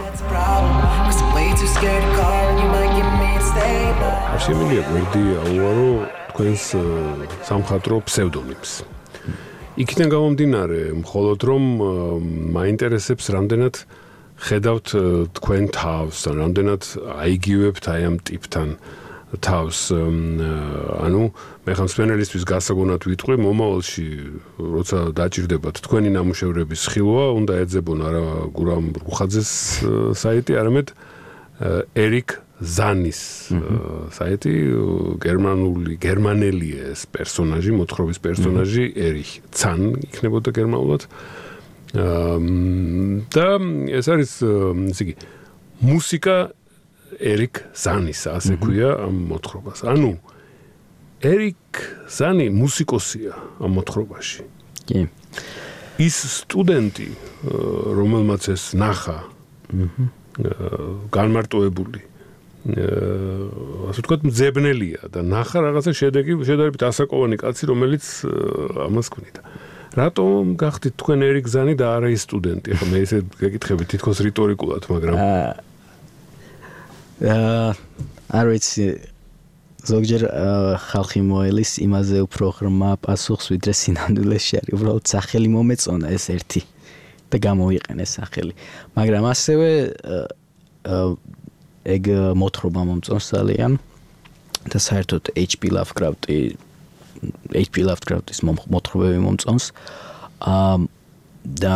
არ შემიძლია გვერდი აუარო თქვენს სამხატვრო ფსევდონიმს. იქიდან გამომდინარე, მხოლოდ რომ მაინტერესებს, რამდენად ხედავთ თქვენ თავს, რამდენად აიგივებთ აი ამ ტიპთან თავს. ანუ მე ხან სპენელისთვის გასაგონად ვიტყვი, მომავალში როცა დაჭირდებათ თქვენი ნამუშევრების ხილვა, უნდა ეძებონ არა გურამ რუხაძეს საიტი, არამედ ერიკ ზანის საიტი, გერმანული გერმანელია ეს პერსონაჟი, მოთხრობის პერსონაჟი ერიხ ცან იქნებოდა გერმანულად. და ეს არის ესე იგი მუსიკა ერიკ ზანის, ასე ქვია ამ მოთხრობას. ანუ ერიკ ზანი მუსიკოსია ამ მოთხრობაში. კი. ის სტუდენტი, რომელმაც ეს ნახა, განმარტოებული, ასე ვთქვათ, მძებნელია და ნახა რაღაცა შედეგი, შედარებით ასაკოვანი კაცი, რომელიც ამას ქმნიდა. რატომ გახდით თქვენ ერიკ ზანი და არა ის სტუდენტი? ახლა მე ესე გეკითხები თითქოს რიტორიკულად, მაგრამ აა არ ვიცი, ზოგჯერ ხალხი მოელის იმაზე უფრო ღრმა პასუხს, ვიდრე სინამდვილეში არის. უბრალოდ სახელი მომეწონა ეს ერთი და გამოიყენეს სახელი. მაგრამ ასევე ეგ მოთხრობა მომწონს ძალიან და საერთოდ ეიჩ პი Lovecraft-ი ეიჩ პი Lovecraft-ის მოთხრობები მომწონს. აა და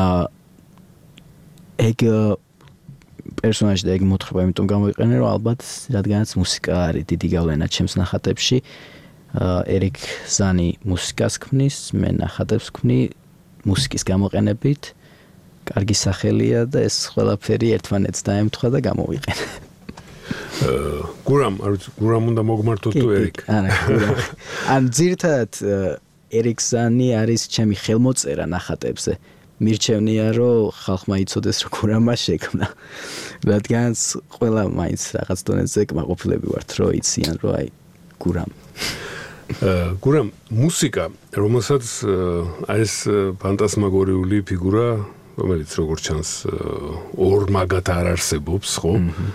ეგ პერსონაჟი და ეგ მოთხრობა იმიტომ გამოიყენე, რომ ალბათ რადგანაც მუსიკა არის დიდი გავლენა ჩემს ნახატებში. ერიკ ზანი მუსიკას ქმნის, მე ნახატებს ქმნი მუსიკის გამოყენებით. კარგი სახელია და ეს ყველაფერი ერთმანეთს დაემთხვა და გამოვიყენე. გურამ, არ ვიცი, გურამ უნდა მოგმართოთ თუ ერიკ? არა, გურამ. ან ძირთად ერიკ ზანი არის ჩემი ხელმოწერა ნახატებზე. მირჩევნია, რომ ხალხმა იცოდეს, რომ გურამმა შექმნა. რადგანაც ყველა მაინც რაღაც დონეზე კმაყოფილები ვართ, რომ იციან, რომ აი გურამ. გურამ, მუსიკა, რომელსაც ეს ფანტასმაგორიული ფიგურა, რომელიც როგორც ჩანს ორმაგად არ არსებობს, ხო?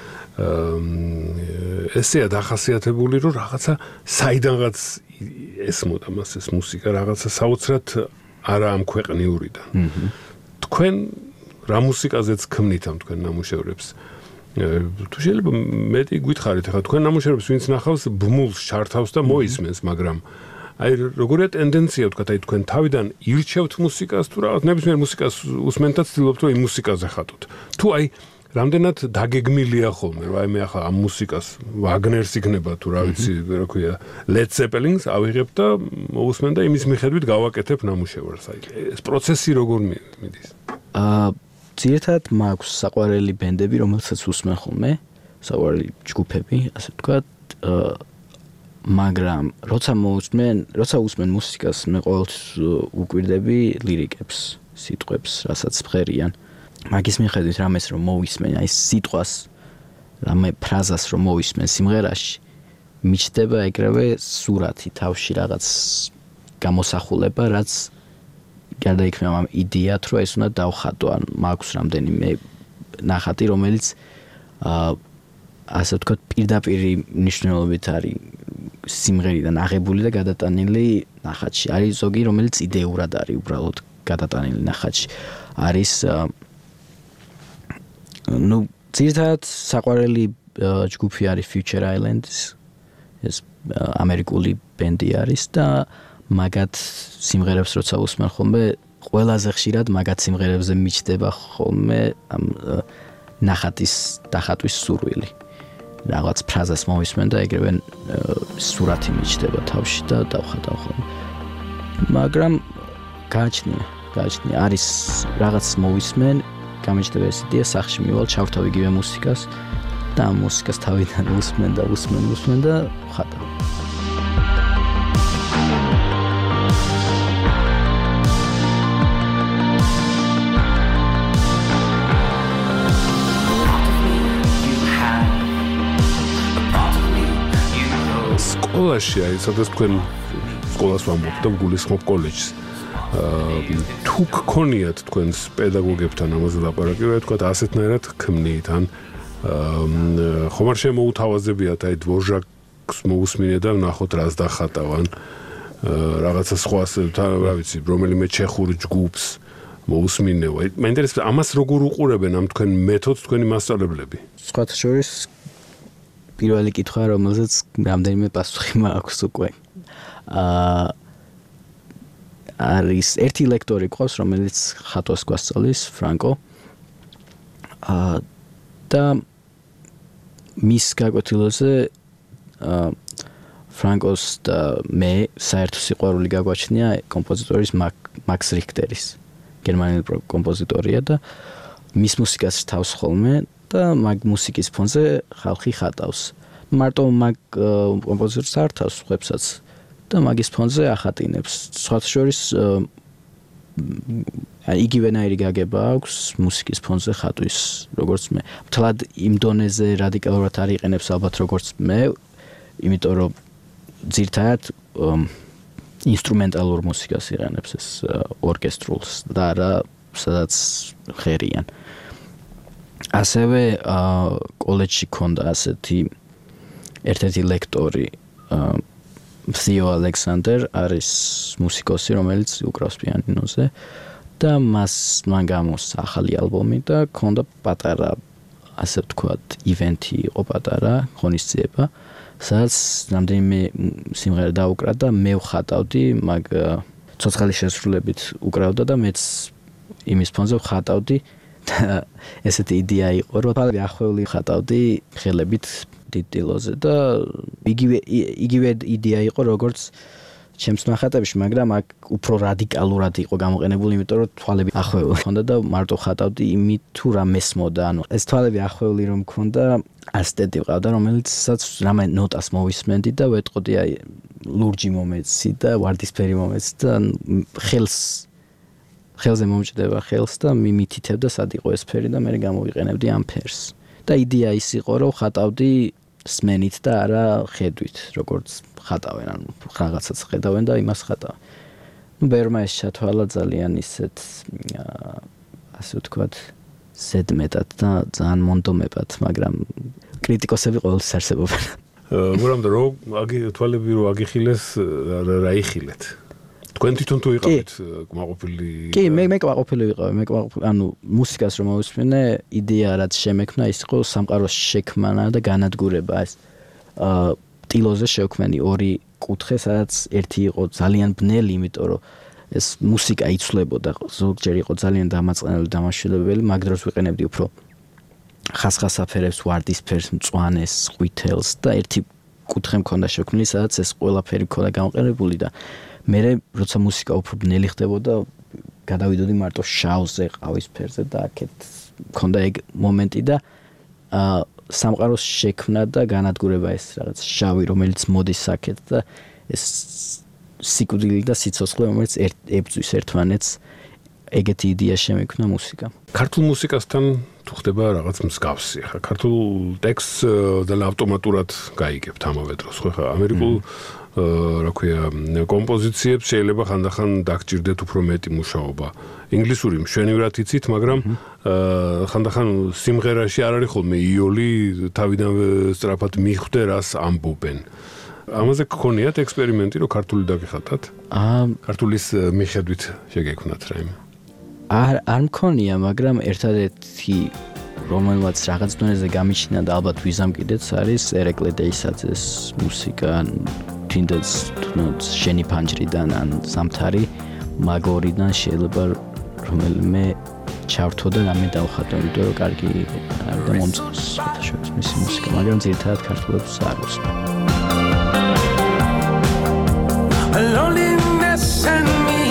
ესეა დახასიათებული, რომ რაღაცა საიდანღაც ესმოდა მას ეს მუსიკა, რაღაცა საოცრად არა ამ ქვეყნიურიდან. თქვენ რა მუსიკაზეც ქმნით ამ თქვენ ნამუშევრებს? თუ შეიძლება მეტი გითხარით, ახლა თქვენ ნამუშევრებს ვინც ნახავს, ბმულს ჩართავს და მოისმენს, მაგრამ აი როგორია ტენდენცია ვთქვათ, აი თქვენ თავიდან ირჩევთ მუსიკას თუ რაღაც ნებისმიერ მუსიკას უსმენთ და ცდილობთ რომ იმ მუსიკაზე ხატოთ. თუ აი რამდენად დაგეგმილია ხოლმე, რომ აი მე ახლა ამ მუსიკას ვაგნერს იქნება თუ რა ვიცი, რა ქვია, Led Zeppelin-ს ავიღებ და მოусმენ და იმის მიხედვით გავაკეთებ ნამუშევარს. აი ეს პროცესი როგორ მიდის? აა ძირითადად მაქვს საყვარელი ბენდები, რომელსაც უსმენ ხოლმე, საყვარელი ჯგუფები, ასე ვთქვათ, აა მაგრამ როცა მოусმენ, როცა უსმენ მუსიკას, მე ყოველთვის უკვირდები ლირიკებს, სიტყვებს, რასაც ფხერიან. მაგის მიხედვით რამეს რომ მოვისმენ, აი სიტყვას, რამე ფრაზას რომ მოვისმენ სიმღერაში, მიჩნდება ეგრევე სურათი თავში რაღაც გამოსახულება, რაც გადაიქმნება ამ იდეათ, რომ ეს უნდა დავხატო, ან მაქვს რამდენიმე ნახატი, რომელიც აა ასე ვთქვათ, პირდაპირ მნიშვნელობით არის სიმღერიდან აღებული და გადატანილი ნახატში. არის ზოგი, რომელიც იდეურად არის უბრალოდ გადატანილი ნახატში. არის ну, ძირითადად საყვარელი ჯგუფი არის Future Islands, ეს ამერიკული ბენდი არის და მაგათ სიმღერებს როცა უსმენ ხოლმე, ყველაზე ხშირად მაგათ სიმღერებზე მიჩნდება ხოლმე ამ ნახატის დახატვის სურვილი. რაღაც ფრაზას მოვისმენ და ეგრევე სურათი მიჩნდება თავში და დავხატავ ხოლმე. მაგრამ გააჩნია, გააჩნია, არის რაღაც მოვისმენ, გამიჩნდება ეს იდეა, სახში მივალ, ჩავრთავ იგივე მუსიკას და ამ მუსიკას თავიდან უსმენ და უსმენ, უსმენ და ხატავ. სკოლაში, აი, სადაც თქვენ სკოლას ვამბობთ და გულისხმობ კოლეჯს. თუ გქონიათ თქვენს პედაგოგებთან ამაზე ლაპარაკი, რა თქვათ, ასეთნაირად ქმნით, ან ხომ არ შემოუთავაზებიათ აი დვორჟაკს მოусმინე და ნახოთ რას დახატავან, რაღაცა სხვას, რა ვიცი, რომელიმე ჩეხურ ჯგუფს მოусმინეო. აი, მაინტერესებს ამას როგორ უყურებენ ამ თქვენ მეთოდს თქვენი მასწავლებლები? სხვათა შორის პირველი კითხვა, რომელზეც რამდენიმე პასუხი მაქვს უკვე. აა არის ერთი ლექტორი ყავს, რომელიც ხატვას გვასწავლის, ფრანკო. აა და მის გაკვეთილებზე აა ფრანკოს და მე საერთო სიყვარული გაგვაჩნია კომპოზიტორის მაქს რიქტერის. გერმანელი კომპოზიტორია და მის მუსიკას რთავს ხოლმე და მაგ მუსიკის ფონზე ხალხი ხატავს. მარტო მაგ კომპოზიტორს არ რთავს, ხვებსაც და მაგის ფონზე ახატინებს. სხვათა შორის იგივენაირი გაგება აქვს მუსიკის ფონზე ხატვის, როგორც მე. მთლად იმ დონეზე რადიკალურად არ იყენებს ალბათ როგორც მე, იმიტომ რომ ძირთადად ინსტრუმენტალურ მუსიკას იყენებს ეს ორკესტრულს და არა სადაც ხერიან. ასევე კოლეჯში ქონდა ასეთი ერთ-ერთი ლექტორი Theo Alexander არის მუსიკოსი, რომელიც უკრავს პიანინოზე და მას მან გამოსცა ახალი ალბომი და ქონდა პატარა, ასე ვთქვათ, ივენთი იყო პატარა, ღონისძიება, სადაც რამდენიმე სიმღერა დაუკრა და მე ვხატავდი, მაგ ცოცხალი შესრულებით უკრავდა და მეც იმის ფონზე ვხატავდი და ესეთი იდეა იყო, რომ თავი ახვეული ხატავდი ხელებით ტიტილოზე და იგივე იგივე იდეა იყო, როგორც ჩემს ნახატებში, მაგრამ აქ უფრო რადიკალურად იყო გამოყენებული, იმიტომ რომ თვალები ახვეული ჰქონდა და მარტო ხატავდი იმით თუ რა მესმოდა, ანუ ეს თვალები ახვეული რომ მქონდა, ასტეტი ვყავდა, რომელიცაც რამე ნოტას მოვისმენდი და ვეტყოდი აი ლურჯი მომეცი და ვარდისფერი მომეცი და ხელს ხელზე მომჭდება ხელს და მიმითითებდა სად იყო ეს ფერი და მე გამოვიყენებდი ამ ფერს. და იდეა ის იყო, რომ ხატავდი სმენით და არა ხედვით, როგორც ხატავენ, ანუ რაღაცას ხედავენ და იმას ხატავენ. ნუ ბერმა ეს ჩათვალა ძალიან ისეთ ასე ვთქვათ, ზედმეტად და ძალიან მონდომებად, მაგრამ კრიტიკოსები ყოველთვის არსებობენ. მაგრამ რო აგი თვალები რო აგიხილეს, რა იხილეთ? თქვენ თვითონ თუ იყავით კმაყოფილი? კი, მე მე კმაყოფილი ვიყავი, მე კმაყოფილი, ანუ მუსიკას რომ მოვისმენე, იდეა რაც შემექმნა ის იყო სამყაროს შექმნა და განადგურება ეს. აა ტილოზე შევქმენი ორი კუთხე, სადაც ერთი იყო ძალიან ბნელი, იმიტომ რომ ეს მუსიკა იცვლებოდა, ზოგჯერ იყო ძალიან დამაწყენებელი, დამაშველებელი, მაგ დროს ვიყენებდი უფრო ხასხასაფერებს, ვარდისფერს, მწვანეს, ყვითელს და ერთი კუთხე მქონდა შექმნილი, სადაც ეს ყველაფერი მქონდა გამოყენებული და მე როცა მუსიკა უფრო ბნელი ხდებოდა, გადავიდოდი მარტო შავზე, ყავისფერზე და აქეთ მქონდა ეგ მომენტი და აა სამყაროს შექმნა და განადგურება ეს რაღაც შავი, რომელიც მოდის აქეთ და ეს სიკვდილი და სიცოცხლე, რომელიც ებრძვის ერთმანეთს, ეგეთი იდეა შემექმნა მუსიკა. ქართულ მუსიკასთან თუ ხდება რაღაც მსგავსი, ხა ქართულ ტექსტს ძალიან ავტომატურად გაიგებთ ამავე დროს, ხო ხა ამერიკულ რა ქვია კომპოზიციებს შეიძლება ხანდახან დაგჭირდეთ უფრო მეტი მუშაობა. ინგლისური მშვენივრად იცით, მაგრამ ხანდახან სიმღერაში არ არის ხოლმე იოლი თავიდანვე სწრაფად მიხვდე რას ამბობენ. ამაზე გქონიათ ექსპერიმენტი, რომ ქართული დაგიხატათ? აა ქართულის მიხედვით შეგექმნათ რაიმე? არ არ მქონია, მაგრამ ერთადერთი რომელმაც რაღაც დონეზე გამიჩინა და ალბათ ვიზამკიდეც არის ერეკლე დეისაძეს მუსიკა, თინდაც თუნდაც შენი ფანჯრიდან ან სამთარი მაგორიდან შეიძლება რომელიმე ჩავთო და რამე დავხატო, იმიტომ რომ კარგი არის და მომწონს შეთაშორის მისი მუსიკა, მაგრამ ძირითადად ქართულებს არ ვუსმენ. Loneliness and me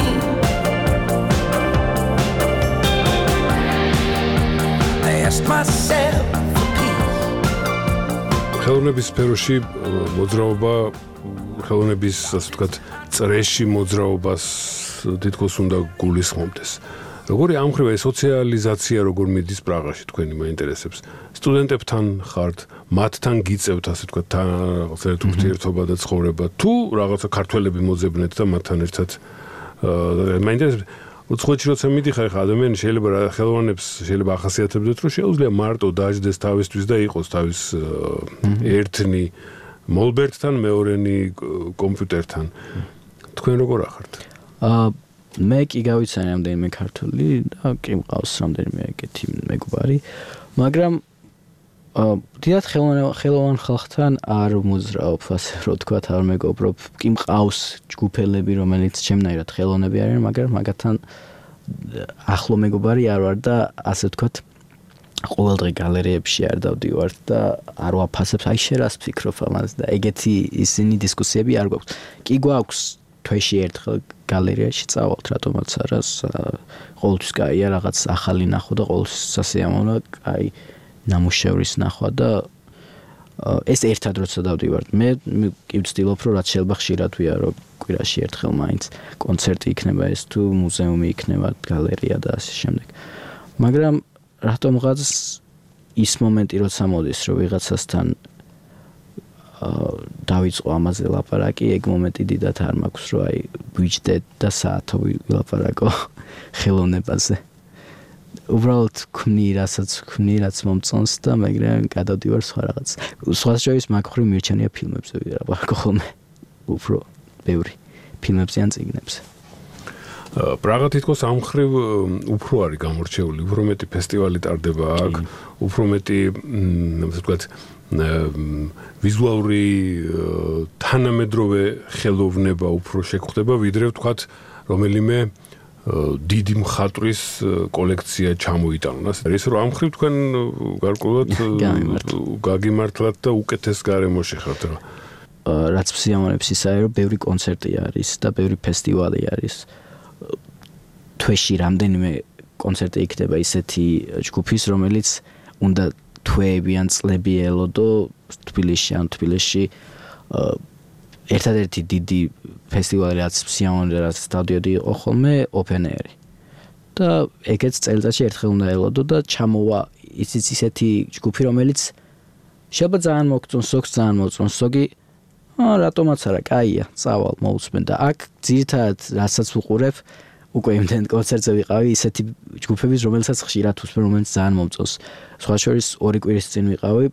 I asked myself for peace ხელოვნების სფეროში მოძრაობა ხელოვნების ასე ვთქვათ წრეში მოძრაობას თითქოს უნდა გულისხმობდეს. როგორი ამხრივა სოციალიზაცია როგორ მიდის პრაღაში თქვენი მაინტერესებს? სტუდენტებთან ხართ, მათთან გიწევთ ასე ვთქვათ რაღაცა ურთიერთობა და ცხოვრება, თუ რაღაცა ქართველები მოძებნეთ და მათთან ერთად მაინტერესებს უცხოეთში როცა მიდიხარ ხა ადამიანი შეიძლება ხელოვნებს შეიძლება ახასიათებდეთ რომ შეუძლია მარტო დაждდეს თავისთვის და იყოს თავის ერთნი მოლბერტთან მეორენი კომპიუტერთან. თქვენ როგორ ახართ? აა მე კი გავიცანი რამდენიმე ქართული და კი მყავს რამდენიმე ეგეთი მეგობარი, მაგრამ აა დიდად ხელოვან ხალხთან არ მოძრაობ, ასე რომ თქვათ, არ მეგობრობ, კი მყავს ჯგუფელები, რომელიც ჩემნაირად ხელოვნები არიან, მაგრამ მაგათთან ახლო მეგობარი არ ვარ და ასე ვთქვათ, ყოველდღე გალერეებში არ დავდივართ და არ ვაფასებ, აი შენ რას ფიქრობ ამაზე და ეგეთი ისინი დისკუსიები არ გვაქვს. კი გვაქვს თვეში ერთხელ გალერეაში წავალთ, რატომაც არა, ყოველთვის კაია რაღაც ახალი ნახო და ყოველთვის სასიამოვნოა, აი ნამუშევრის ნახვა და ეს ერთად როცა დავდივართ. მე კი ვცდილობ რომ რაც შეიძლება ხშირად ვიარო კვირაში ერთხელ მაინც კონცერტი იქნება ეს თუ მუზეუმი იქნება, გალერეა და ასე შემდეგ. მაგრამ რატომღაც ის მომენტი როცა მოდის რომ ვიღაცასთან დავიწყო ამაზე ლაპარაკი, ეგ მომენტი დიდად არ მაქვს რომ აი ვიჯდეთ და საათო ვილაპარაკო ხელოვნებაზე. უბრალოდ ქმნი, რასაც ქმნი, რაც მომწონს და მაგრამ გადავდივარ სხვა რაღაც. სხვა შორის მაგ ხრი მირჩენია ფილმებზე ვიღებარ ხოლმე. უფრო ბევრი ფილმებზე ან წიგნებზე. პრაღა თითქოს ამ ხრივ უფრო არის გამორჩეული, უფრო მეტი ფესტივალი ტარდება აქ, უფრო მეტი ასე ვთქვათ ვიზუალური თანამედროვე ხელოვნება უფრო შეგხვდება, ვიდრე ვთქვათ რომელიმე დიდი მხატვრის კოლექცია ჩამოიტანოს. ის რომ ამ ხრივ თქვენ გარკვეულად გაგიმართლათ და უკეთეს გარემოში ხართ რა. რაც მსიამოვნებს ისაა რომ ბევრი კონცერტი არის და ბევრი ფესტივალი არის. თვეში რამდენიმე კონცერტი იქნება ისეთი ჯგუფის, რომელიც უნდა თვეები ან წლები ელოდო თბილისში ან თბილისში ერთადერთი დიდი ფესტივალი რაც მსიამოვნე რაც დავდიოდი იყო ხოლმე open air. და ეგეც წელიწადში ერთხელ უნდა ელოდო და ჩამოვა ისიც ისეთი ჯგუფი, რომელიც შეიძლება ძალიან მოგწონს, ზოგს ძალიან მოგწონს, ზოგი აა რატომაც არა, კაია, წავალ, მოусმენ და აქ ძირითადად რასაც ვუყურებ უკვე იმდენ კონცერტზე ვიყავი ისეთი ჯგუფების, რომელსაც ხშირად უსმენ, რომელიც ძალიან მომწონს. სხვა შორის ორი კვირის წინ ვიყავი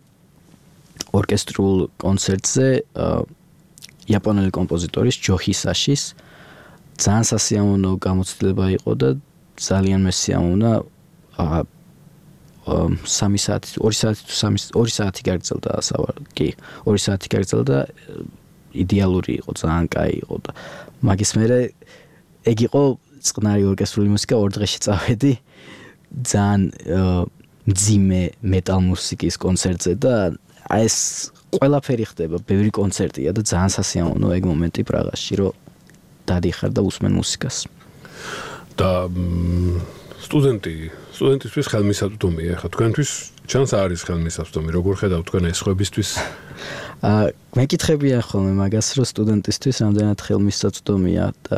ორკესტრულ კონცერტზე იაპონელი კომპოზიტორის ჯო ჰისაშის ძალიან სასიამოვნო გამოცდილება იყო და ძალიან მესიამოვნა აა სამი საათი, ორი საათი თუ სამი ორი საათი გაგრძელდა ასავალი. კი, ორი საათი გაგრძელდა იდეალური იყო, ძალიან კაი იყო და მაგის მერე ეგ იყო წყნარი ორკესტრული მუსიკა, ორ დღეში წავედი ძალიან მძიმე მეტალ მუსიკის კონცერტზე და აი ეს ყველაფერი ხდება, ბევრი კონცერტია და ძალიან სასიამოვნო ეგ მომენტი პრაღაში, რომ დადიხარ და უსმენ მუსიკას. და სტუდენტი, სტუდენტისთვის ხელმისაწვდომია, ხა თქვენთვის ჩანს არის ხელმისაწვდომი, როგორ ხედავთ თქვენ ეს ხვებისთვის? აა მეკითხებიან ხოლმე მაგას, რომ სტუდენტისთვის რამდენად ხელმისაწვდომია და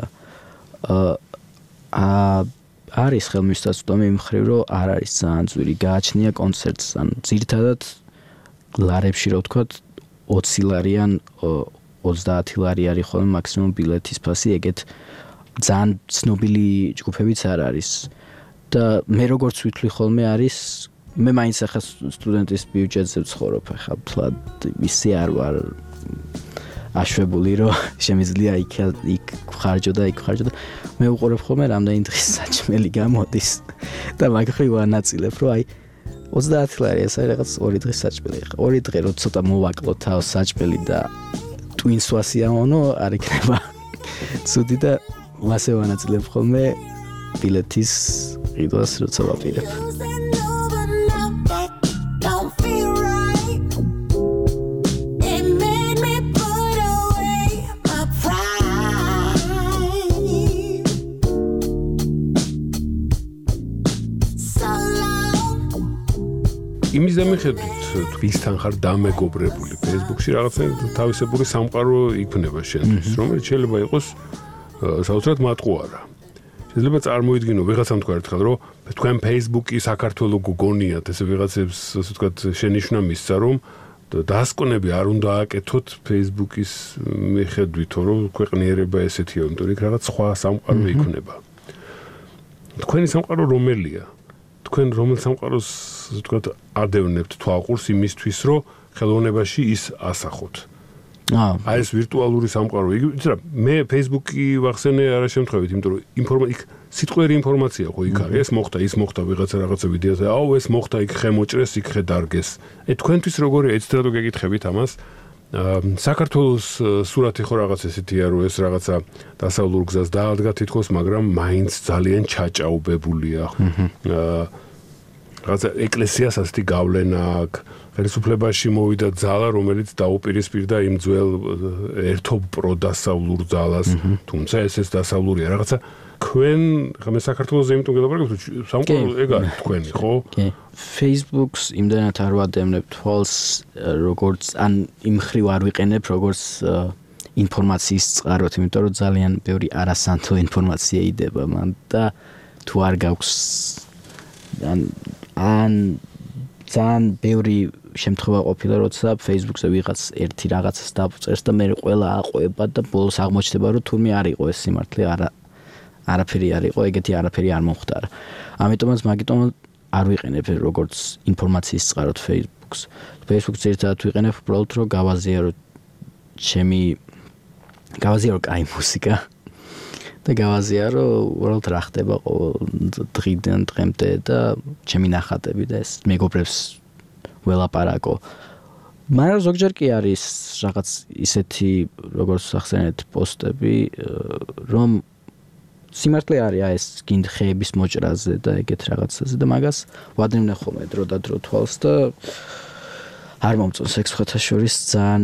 აა არის ხელმისაწვდომი იმ მხრივ, რომ არ არის ძალიან ძვირი, გააჩნია კონცერტს, ანუ ძირითადად ლარებში რო ვთქვათ ოცი ლარი ან ოცდაათი ლარი არის ხოლმე მაქსიმუმ ბილეთის ფასი, ეგეთ ძალიან ცნობილი ჯგუფებიც არ არის. და მე როგორც ვითვლი ხოლმე არის, მე მაინც ახლა სტუდენტის ბიუჯეტზე ვცხოვრობ, ახლა თლად ისე არ ვარ აშვებული, რომ შემიძლია იქ იქ ხარჯო და იქ ხარჯო და მე უყურებ ხოლმე რამდენი დღის საჭმელი გამოდის და მაგხრივ ვანაწილებ, რომ აი ოცდაათი ლარი ეს არის რაღაც ორი დღის საჭმელი. ორი დღე რო ცოტა მოვაკლო თავს საჭმელი და twins ვასიამოვნო, არ იქნება ცუდი და მასე ვანაწილებ ხოლმე ბილეთის ყიდვას როცა ვაპირებ. იმის დამიხედვით თვისთან ხარ დამეგობრებული Facebook-ში რაღაცა თავისებური სამყარო იქმნება შენთვის, რომელიც შეიძლება იყოს საოცრად მატყუარა. შეიძლება წარმოიდგინო ვიღაცამ თქვა ერთხელ, რომ თქვენ Facebook-ი საქართველოს გოგონიათ, ესე ვიღაცებს ასე ვთქვათ შენიშვნა მისცა, რომ დასკვნები არ უნდა აკეთოთ Facebook-ის მიხედვით, რომ ქვეყნიერება ესეთია, იმიტომ რომ იქ რაღაც სხვა სამყარო იქმნება. თქვენი სამყარო რომელია? თქვენ რომელ სამყაროს ასე ვთქვათ ადევნებთ თვალყურს იმისთვის, რომ ხელოვნებაში ის ასახოთ. აა, აი ეს ვირტუალური სამყარო. იცი რა, მე Facebook-ი ვახსენე არა შემთხვევით, იმიტომ რომ ინფორმაცია იქ სიტყვიერი ინფორმაცია ხო იქ არის, ეს მოხდა, ის მოხდა ვიღაცა რაღაცა ვიდეოზე. აუ, ეს მოხდა, იქ ხე მოჭრეს, იქ ხე დარგეს. ე თქვენთვის როგორია, ეცეთ რა გეკითხებით ამას? საქართველოს სურათი ხო რაღაც ესეთია, რომ ეს რაღაცა დასავლურ გზას დაადგა თითქოს, მაგრამ მაინც ძალიან ჩაჭაობებულია. აა რაღაცა ეკლესიას ასეთი გავლენა აქვს. ხელისუფლებაში მოვიდა ძალა, რომელიც დაუპირისპირდა იმ ძველ ერთობ პროდასავლურ ძალას, თუმცა ესეც დასავლურია. რაღაცა თქვენ ხა მე საქართველოსზე იმიტომ გელაპარაკობ, სამყარო ეგ არის თქვენი, ხო? კი. Facebook-ს იმდანაც არ ვადევნებ თვალს, როგორც ან იმ ხრივ არ ვიყენებ, როგორც ინფორმაციის წყაროთ, იმიტომ რომ ძალიან ბევრი არასანთო ინფორმაცია იდება მან და თუ არ გაქვს ან ან ძალიან ბევრი შემთხვევა ყოფილა, როცა Facebook-ზე ვიღაც ერთი რაღაცას დაწერს და მე ყველა აყვება და ბოლოს აღმოჩნდება, რომ თურმე არ იყო ეს სიმართლე, არა არაფერი არ იყო, ეგეთი არაფერი არ მომხდარა. ამიტომაც მაგიტომ არ ვიყენებ როგორც ინფორმაციის წყაროთ Facebook-ს. Facebook-ს ერთად ვიყენებ უბრალოდ რომ გავაზიარო ჩემი გავაზიარო კაი მუსიკა და გავაზიარო უბრალოდ რა ხდება ყოველ დღიდან დღემდე და ჩემი ნახატები და ეს მეგობრებს ველაპარაკო. მაგრამ ზოგჯერ კი არის რაღაც ისეთი როგორც ახსენეთ პოსტები, რომ სიმართლე არის აი ეს გინდ ხეების მოჭრაზე და ეგეთ რაღაცაზე და მაგას ვადევნე ხოლმე დრო და დრო თვალს და არ მომწონს ეგ სხვათა შორის ძალიან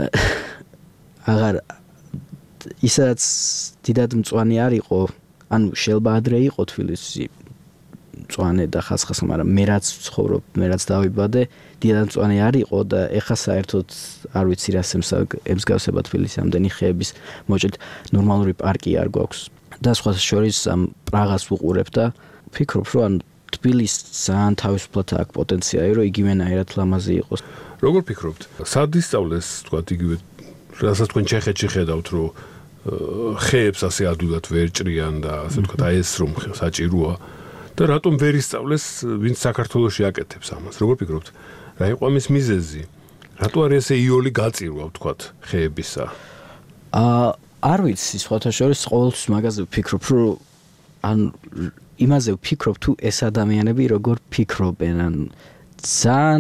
აღარ ისაც დიდად მწვანე არ იყო, ანუ შეიძლება ადრე იყო თბილისი მწვანე და ხასხასა, მაგრამ მე რაც ვცხოვრობ, მე რაც დავიბადე, დიდად მწვანე არ იყო და ეხა საერთოდ არ ვიცი რას ემსგავსება თბილისი ამდენი ხეების მოჭრით, ნორმალური პარკი არ გვაქვს. და სხვათა შორის ამ პრაღას ვუყურებ და ვფიქრობ, რომ ან თბილისს ძალიან თავისუფლად აქვს პოტენციალი, რომ იგივენაირად ლამაზი იყოს. როგორ ფიქრობთ? სად ისწავლეს, თქვათ, იგივე რასაც თქვენ ჩეხეთში ხედავთ, რომ ხეებს ასე ადვილად ვერ ჭრიან და ასე ვთქვათ, აი ეს რომ საჭიროა და რატომ ვერ ისწავლეს, ვინც საქართველოში აკეთებს ამას? როგორ ფიქრობთ? რა იყო ამის მიზეზი? რატო არის ესე იოლი გაწირვა, ვთქვათ, ხეებისა? აა არ ვიცი, სხვათა შორის ყოველთვის მაგაზე ვფიქრობ, რომ ან იმაზე ვფიქრობ თუ ეს ადამიანები როგორ ფიქრობენ, ან ძალიან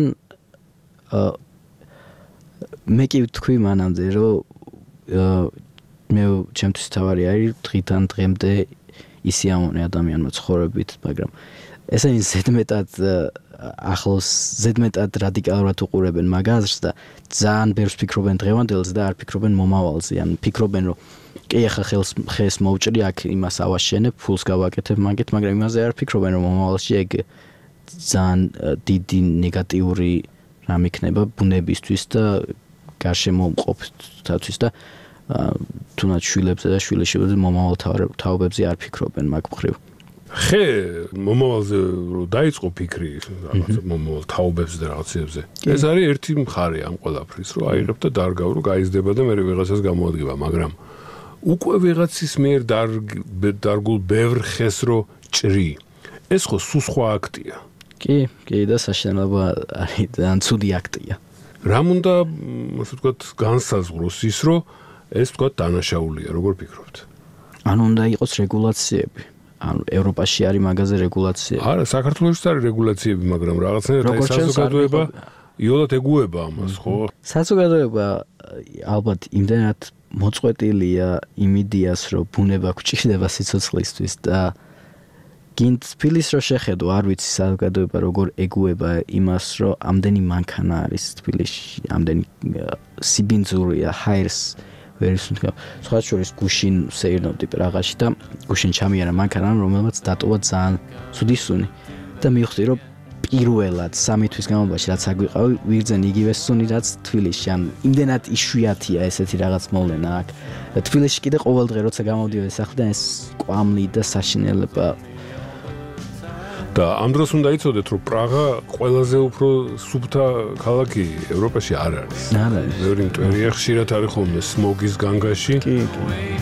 მე კი ვთქვი მანამდე, რომ მე ჩემთვის თავარი არის დღიდან დღემდე ისი ამონე ადამიანმა ცხოვრებით, მაგრამ ესენი ზედმეტად ახლოს ზედმეტად რადიკალურად უყურებენ მაგ აზრს და ძალიან ბევრს ფიქრობენ დღევანდელს და არ ფიქრობენ მომავალზე, ან ფიქრობენ რომ კი ახლა ხელს ხეს მოვჭრი, აქ იმას ავაშენებ, ფულს გავაკეთებ მაგით, მაგრამ იმაზე არ ფიქრობენ რომ მომავალში ეგ ძალიან დიდი ნეგატიური რამ იქნება ბუნებისთვის და გარშემო მყოფთათვის და თუნდაც შვილებზე და შვილიშვილებზე მომავალ თაობებზე არ ფიქრობენ მაგ მხრივ. ხე მომავალზე რომ დაიწყო ფიქრი რაღაცა მომავალ თაობებზე და რაღაცებზე. ეს არის ერთი მხარე ამ ყველაფრის, რომ აიღებ და დარგავ, რომ გაიზრდება და მე ვიღაცას გამოადგება, მაგრამ უკვე ვიღაცის მიერ დარგულ ბევრ ხეს რო ჭრი. ეს ხო სულ სხვა აქტია. კი, კი და საშინელება არის ძალიან ცუდი აქტია. რამ უნდა, ასე ვთქვათ, განსაზღვროს ის, რომ ეს ვთქვათ დანაშაულია, როგორ ფიქრობთ? ანუ უნდა იყოს რეგულაციები. ანუ ევროპაში არის მაგაზე რეგულაციები. არა, საქართველოშიც არის რეგულაციები, მაგრამ რაღაცნაირად ეს საზოგადოება იოლად ეგუება ამას, ხო? საზოგადოება ალბათ იმდენად მოწყვეტილია იმ იდეას, რომ ბუნება გვჭირდება სიცოცხლისთვის და გინდ თბილისს რო შეხედო, არ ვიცი საზოგადოება როგორ ეგუება იმას, რომ ამდენი მანქანა არის თბილისში, ამდენი სიბინძურია, ჰაერს ვერის თქვა, სხვა შორის გუშინ სეირნოვდი პრაღაში და გუშინ ჩამიარა მანქანა, რომელმაც დატოვა ძალიან ცუდი სუნი და მივხვდი, რომ პირველად სამი თვის განმავლობაში რაც აგვიყავი, ვიგრძენ იგივე სუნი, რაც თბილისში, ან იმდენად იშვიათია ესეთი რაღაც მოვლენა აქ. თბილისში კიდე ყოველდღე როცა გამოვდივარ სახლიდან, ეს კვამლი და საშინელება და ამ დროს უნდა იცოდეთ, რომ პრაღა ყველაზე უფრო სუფთა ქალაქი ევროპაში არ არის. არ არის. ბევრი მტვერია, ხშირად არის ხოლმე სმოგის განგაში. კი, კი.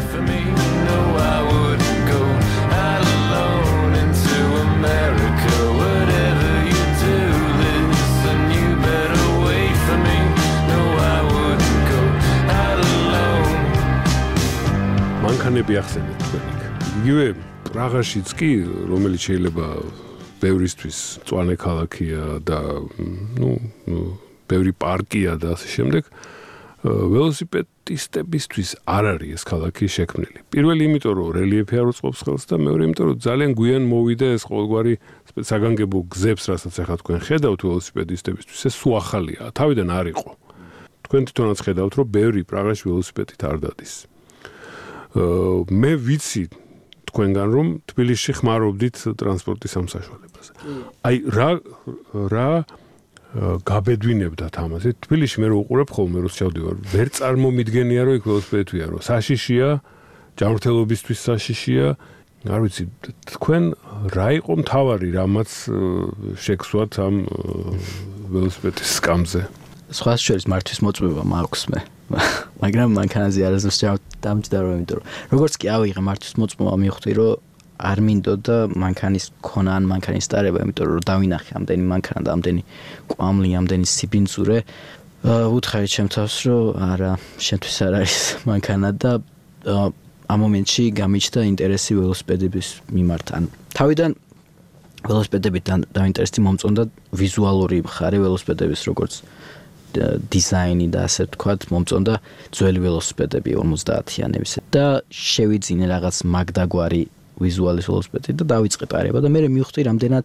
მანქანები ახსენეთ თქვენ. იგივე პრაღაშიც კი, რომელიც შეიძლება ბევრისთვის მწვანე ქალაქია და ნუ ბევრი პარკია და ასე შემდეგ, ველოსიპედისტებისთვის არ არის ეს ქალაქი შექმნილი. პირველი იმიტომ რომ რელიეფი არ უწყობს ხელს და მეორე იმიტომ რომ ძალიან გვიან მოვიდა ეს ყოველგვარი საგანგებო გზებს, რასაც ახლა თქვენ ხედავთ ველოსიპედისტებისთვის, ეს სულ ახალია, თავიდან არ იყო. თქვენ თვითონაც ხედავთ რომ ბევრი პრაღაში ველოსიპედით არ დადის. მე ვიცი თქვენგან რომ თბილისში ხმარობდით ტრანსპორტის ამ საშუალებაზე. აი რა რა გაბედვინებდათ ამაზე. თბილისში მე რო უყურებ ხოლმე რო ჩავდივარ, ვერ წარმომიდგენია რომ იქ ველოსიპედია, რომ საშიშია, ჯანმრთელობისთვის საშიშია. არ ვიცი, თქვენ რა იყო მთავარი რამაც შეგსვათ ამ ველოსიპედის სკამზე? სხვა შორის მართვის მოწმება მაქვს მე. მაგრამ მანქანაზე არასდროს დამჯდარო, იმიტომ რომ როგორც კი ავიღე მართვის მოწმობა, მივხვდი რომ არ მინდოდა მანქანის ქონა ან მანქანის ტარება, იმიტომ რომ დავინახე ამდენი მანქანა და ამდენი კვამლი, ამდენი სიბინძურე. ვუთხარი ჩემ თავს, რომ არა, შენთვის არ არის მანქანა და ამ მომენტში გამიჩნდა ინტერესი ველოსიპედების მიმართ. ან თავიდან ველოსიპედებით დაინტერესი მომწონდა ვიზუალური მხარე ველოსიპედების, როგორც დიზაინი და ასე ვთქვათ, მომწონდა ძველი ველოსიპედები ორმოცდაათიანების და შევიძინე რაღაც მაგდაგვარი ვიზუალის ველოსიპედი და დავიწყე ტარება და მე მივხვდი რამდენად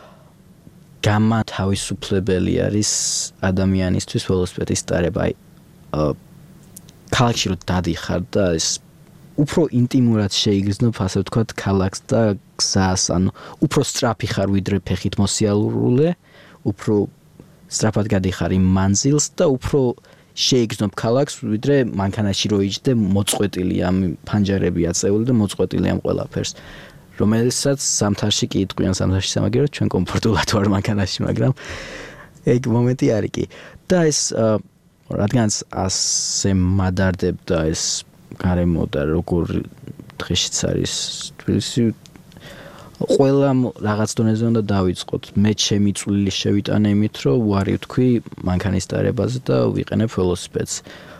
გამათავისუფლებელი არის ადამიანისთვის ველოსიპედის ტარება. აი ქალაქში რომ დადიხარ და ეს უფრო ინტიმურად შეიგრძნობ, ასე ვთქვათ, ქალაქს და გზას, ანუ უფრო სწრაფი ხარ ვიდრე ფეხით მოსიარულე, უფრო სწრაფად გადიხარ იმ მანძილს და უფრო შეიგრძნობ ქალაქს ვიდრე მანქანაში რო იჯდე მოწყვეტილი ამ ფანჯარები აწეული და მოწყვეტილი ამ ყველაფერს, რომელსაც ზამთარში კი იტყვიან ზამთარში სამაგიეროდ ჩვენ კომფორტულად ვარ მანქანაში, მაგრამ ეგ მომენტი არის კი და ეს რადგანაც ასე მადარდებდა ეს გარემო და როგორ დღეშიც არის თბილისი, ყველა რაღაც დონეზე უნდა დავიწყოთ. მე ჩემი წვლილი შევიტანე იმით, რომ უარი ვთქვი მანქანის ტარებაზე და ვიყენებ ველოსიპედს.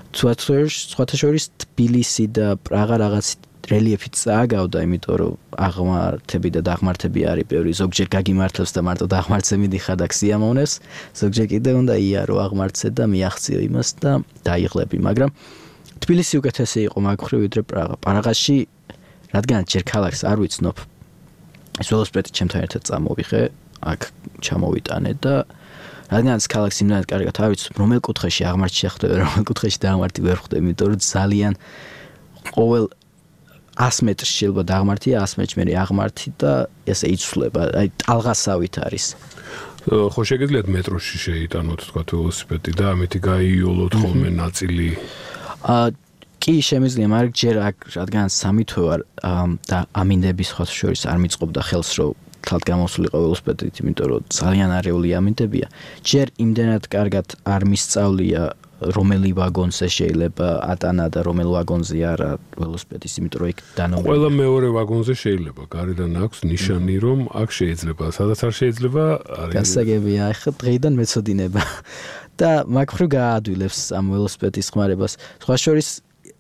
სხვათა შორის თბილისი და პრაღა რაღაც რელიეფით წააგავდა, იმიტომ რომ აღმართები და დაღმართები არის ბევრი, ზოგჯერ გაგიმართებს და მარტო დაღმართზე მიდიხარ და ქსიამოვნებს, ზოგჯერ კიდე უნდა იარო აღმართზე და მიაღწიო იმას და დაიღლები, მაგრამ თბილისი უკეთესი იყო მაგ მხრივ ვიდრე პრაღა. პრაღაში რადგან ჯერ ქალაქს არ ვიცნობ, ეს ველოსიპედი ჩემთან ერთად წამოვიღე, აქ ჩამოვიტანე და რადგანაც ქალაქს იმდანად კარგად არ ვიცნობ, რომელ კუთხეში აღმართი შეხვდები, რომელ კუთხეში დაღმართი ვერ ხვდები, იმიტომ რომ ძალიან ყოველ ას მეტრში შეიძლება დაღმართია, ას მეტრში მე აღმართი და ესე იცვლება, აი ტალღასავით არის. ხო შეგიძლიათ მეტროში შეიტანოთ თქვა ველოსიპედი და ამითი გაიოლოთ ხოლმე ნაწილი? აა კი შემიძლია, მაგრამ ჯერ აქ რადგან სამი თვე ვარ და ამინდების ხოთ შორის არ მიწყობდა ხელს რომ თალთ გამოსულიყო ველოსიპედით, იმიტომ რომ ძალიან არეული ამინდებია. ჯერ იმდენად კარგად არ მისწავლია რომელი ვაგონზე შეიძლება ატანა და რომელ ვაგონზე არა ველოსიპედის, იმიტომ რომ იქ დანომრებული. ყველა მეორე ვაგონზე შეიძლება, გარედან აქვს ნიშანი, რომ აქ შეიძლება, სადაც არ შეიძლება, არის. გასაგებია, ახლა დღეიდან მეცოდინება და მაგ მხრივ გააადვილებს ამ ველოსიპედის ხმარებას. სხვა შორის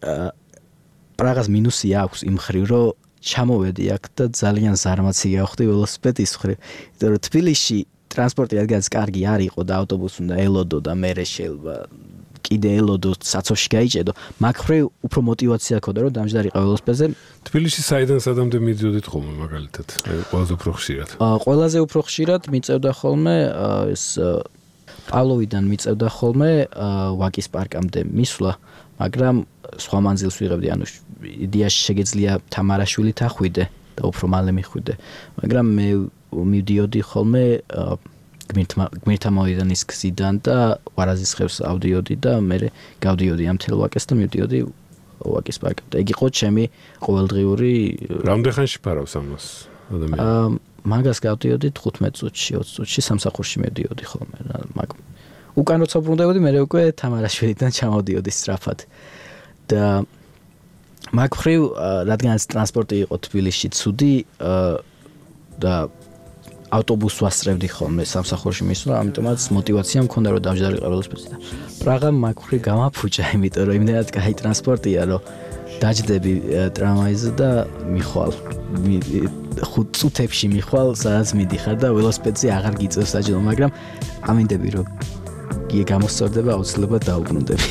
პრაღას მინუსი აქვს იმ მხრივ, რომ ჩამოვედი აქ და ძალიან ზარმაცი გავხდი ველოსიპედის მხრივ, იმიტომ რომ თბილისში ტრანსპორტი რადგანაც კარგი არ იყო და ავტობუსი უნდა ელოდო და მერე შეიძლება კიდე ელოდო საცოვში გაიჭედო, მაგ მხრივ უფრო мотиваცია ჰქონდა რომ დამჯდარიყო ველოსიპედზე. თბილისში საიდან სადამდე მიდიოდით ხოლმე მაგალითად? ყველაზე უფრო ხშირად. ყველაზე უფრო ხშირად მიწევდა ხოლმე ეს პავლოვიდან მიწევდა ხოლმე ვაკის პარკამდე მისვლა, მაგრამ სხვა მანძილს ვიღებდი, ანუ იდეაში შეგეძლია თამარაშვილით ახვიდე და უფრო მალე მიხვიდე, მაგრამ მე მივდიოდი ხოლმე გმირთა მოედანის გზიდან და ვარაზისხევს ავდიოდი და მე გავდიოდი ამ თელ ვაკეს და მივდიოდი ვაკის პარკამდე. ეგ იყო ჩემი ყოველდღიური. რამდენ ხანში ფარავს ამას ადამიანი? მაგას გავდიოდი თხუთმეტ წუთში, ოცი წუთში სამსახურში მედიოდი ხოლმე. მაგ უკან როცა ბრუნდებოდი, მე უკვე თამარაშვილიდან ჩამოვდიოდი სწრაფად. და მაგ მხრივ რადგანაც ტრანსპორტი იყო თბილისში ცუდი და ავტობუსს ვასწრებდი ხოლმე სამსახურში მისვლა, ამიტომაც мотиваცია მქონდა რომ დავჯდარიყო ველოსიპედზე. პრაღა მაგ მხრივ გამაფუჭა, იმიტომ რომ იმდენად კაი ტრანსპორტია, რომ დაჯდები ტრამვაიზე და მიხვალ. ხუთ წუთებში მიხვალ, სადაც მიდიხარ და ველოსიპედზე აღარ გიწევს საჯდო, მაგრამ ამინდები რომ გი გამოსწორდება, აუცილებლად დაუბრუნდები.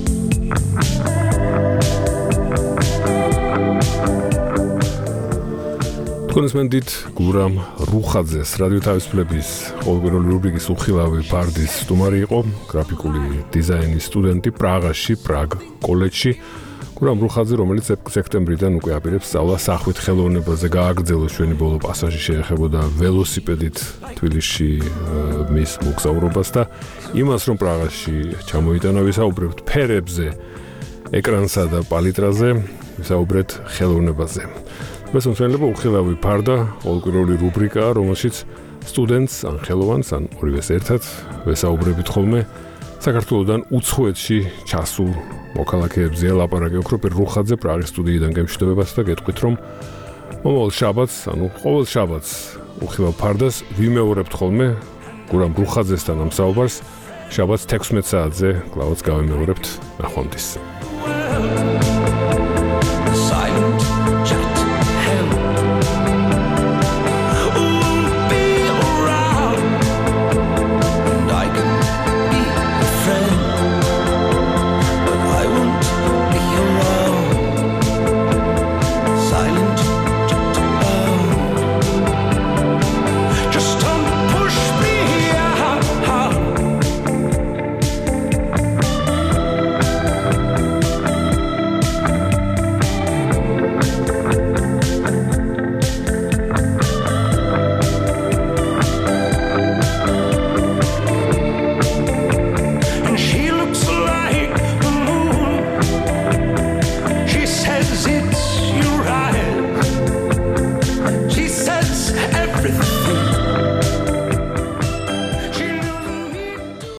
კონსმენდით გურამ რუხაძეს რადიო თავისუფლების ყოველკვირეული რუბრიკის უხილავი ფარდის სტუმარი იყო, გრაფიკული დიზაინის სტუდენტი პრაღაში, პრაგ კოლეჯში. გურამ რუხაძე, რომელიც სექტემბრიდან უკვე აპირებს სწავლას სახვით ხელოვნებაზე, გააგრძელოს ჩვენი ბოლო პასაჟი შეეხებოდა ველოსიპედით თბილისში მის მოგზაურობას და იმას, რომ პრაღაში ჩამოიტანა, ვისაუბრებთ ფერებზე, ეკრანსა და პალიტრაზე, ვისაუბრეთ ხელოვნებაზე. მესამე უხილავი ფარდა, ყოველკვირეული რუბრიკაა, რომელშიც სტუდენტს ან ხელოვანს ან ორივეს ერთად ვესაუბრებით ხოლმე საქართველოსთან უცხოეთში ჩასულ მოქალაქეებზე. ლაპარაკი ოქროპერ რუხაძე პრაღის სტუდიიდან გემშვიდობებას და გეტყვით, რომ მომავალ შაბათს, ანუ ყოველ შაბათს უხილავ ფარდას ვიმეორებთ ხოლმე გურამ რუხაძესთან ამ საუბარს. შაბათს თექვსმეტ საათზე კლავაც გავიმეორებთ. ნახვამდის.